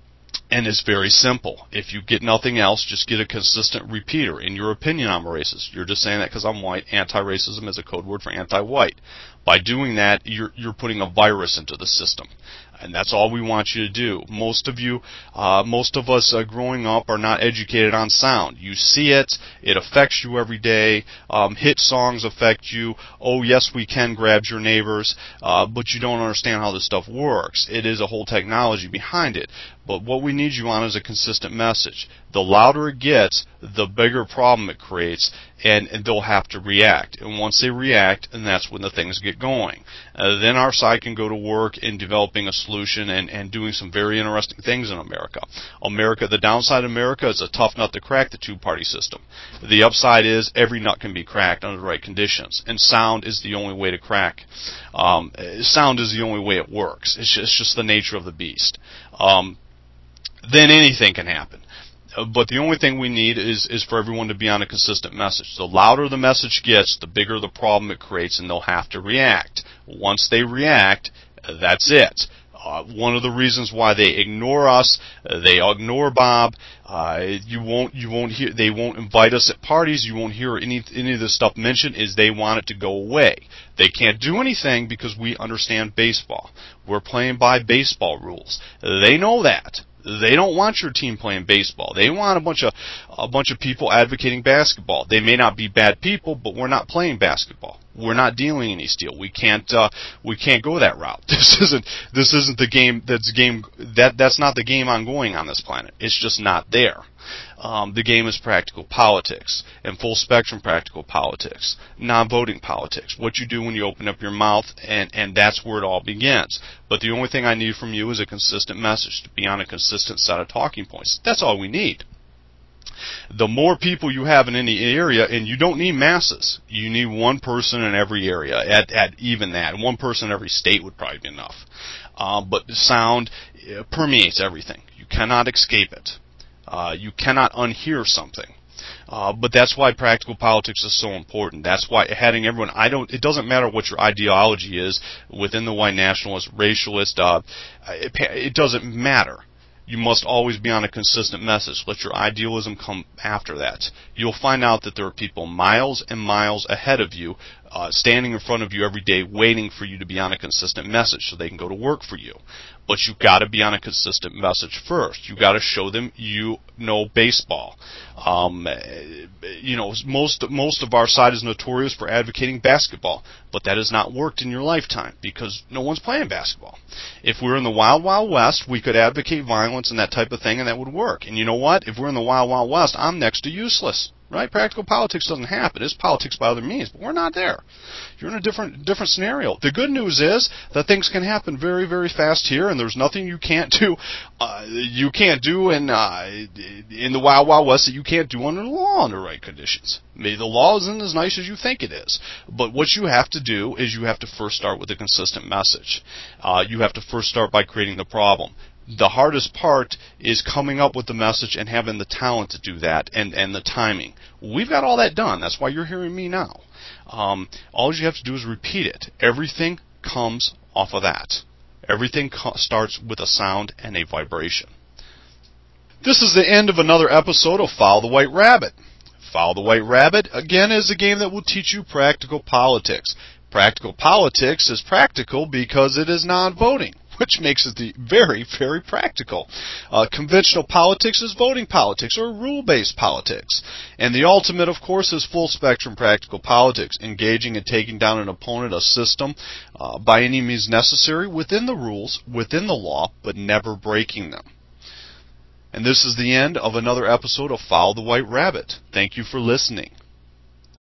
And it's very simple. If you get nothing else, just get a consistent repeater. In your opinion, I'm racist. You're just saying that because I'm white. Anti-racism is a code word for anti-white. By doing that, you're, you're putting a virus into the system. And that's all we want you to do. Most of you, uh, most of us uh, growing up are not educated on sound. You see it. It affects you every day. Um, hit songs affect you. Oh, yes, we can grab your neighbors. Uh, but you don't understand how this stuff works. It is a whole technology behind it. But what we need you on is a consistent message. The louder it gets, the bigger problem it creates, and, and they'll have to react. And once they react, and that's when the things get going. Uh, then our side can go to work in developing a solution and, and doing some very interesting things in America. America, the downside of America is a tough nut to crack, the two-party system. The upside is every nut can be cracked under the right conditions, and sound is the only way to crack. Um, sound is the only way it works. It's just, it's just the nature of the beast. Um, then anything can happen. But the only thing we need is, is for everyone to be on a consistent message. The louder the message gets, the bigger the problem it creates, and they'll have to react. Once they react, that's it. Uh, one of the reasons why they ignore us, uh, they ignore Bob. Uh, you won't, you won't hear. They won't invite us at parties. You won't hear any any of this stuff mentioned. Is they want it to go away. They can't do anything because we understand baseball. We're playing by baseball rules. They know that. They don't want your team playing baseball. They want a bunch of a bunch of people advocating basketball. They may not be bad people, but we're not playing basketball. We're not dealing any steel. We can't uh, we can't go that route. This isn't this isn't the game that's game that that's not the game ongoing on this planet. It's just not there. Um, the game is practical politics and full spectrum practical politics, non-voting politics. What you do when you open up your mouth, and, and that's where it all begins. But the only thing I need from you is a consistent message, to be on a consistent set of talking points. That's all we need. The more people you have in any area, and you don't need masses, you need one person in every area, at, at even that. One person in every state would probably be enough. Uh, but the sound uh, permeates everything. You cannot escape it. Uh, you cannot unhear something. Uh, but that's why practical politics is so important. That's why having everyone, I don't, it doesn't matter what your ideology is within the white nationalist, racialist, uh, it, it doesn't matter. You must always be on a consistent message. Let your idealism come after that. You'll find out that there are people miles and miles ahead of you, uh, standing in front of you every day, waiting for you to be on a consistent message so they can go to work for you. But you've got to be on a consistent message first. You've got to show them you know baseball. Um, you know, most most of our side is notorious for advocating basketball, but that has not worked in your lifetime because no one's playing basketball. If we're in the Wild Wild West, we could advocate violence and that type of thing, and that would work. And you know what? If we're in the Wild Wild West, I'm next to useless. right? Practical politics doesn't happen. It's politics by other means, but we're not there. You're in a different different scenario. The good news is that things can happen very, very fast here, and there's nothing you can't do. Uh, you can't do in uh, in the Wild Wild West that you can't do under the law under right conditions. Maybe the law isn't as nice as you think it is, but what you have to do is you have to first start with a consistent message. Uh, you have to first start by creating the problem. The hardest part is coming up with the message and having the talent to do that, and, and the timing. We've got all that done. That's why you're hearing me now. Um, all you have to do is repeat it. Everything comes off of that. Everything co- starts with a sound and a vibration. This is the end of another episode of Follow the White Rabbit. Follow the White Rabbit, again, is a game that will teach you practical politics. Practical politics is practical because it is non-voting, which makes it the very, very practical. Uh, conventional politics is voting politics or rule-based politics. And the ultimate, of course, is full-spectrum practical politics, engaging and taking down an opponent, a system, uh, by any means necessary, within the rules, within the law, but never breaking them. And this is the end of another episode of Follow the White Rabbit. Thank you for listening.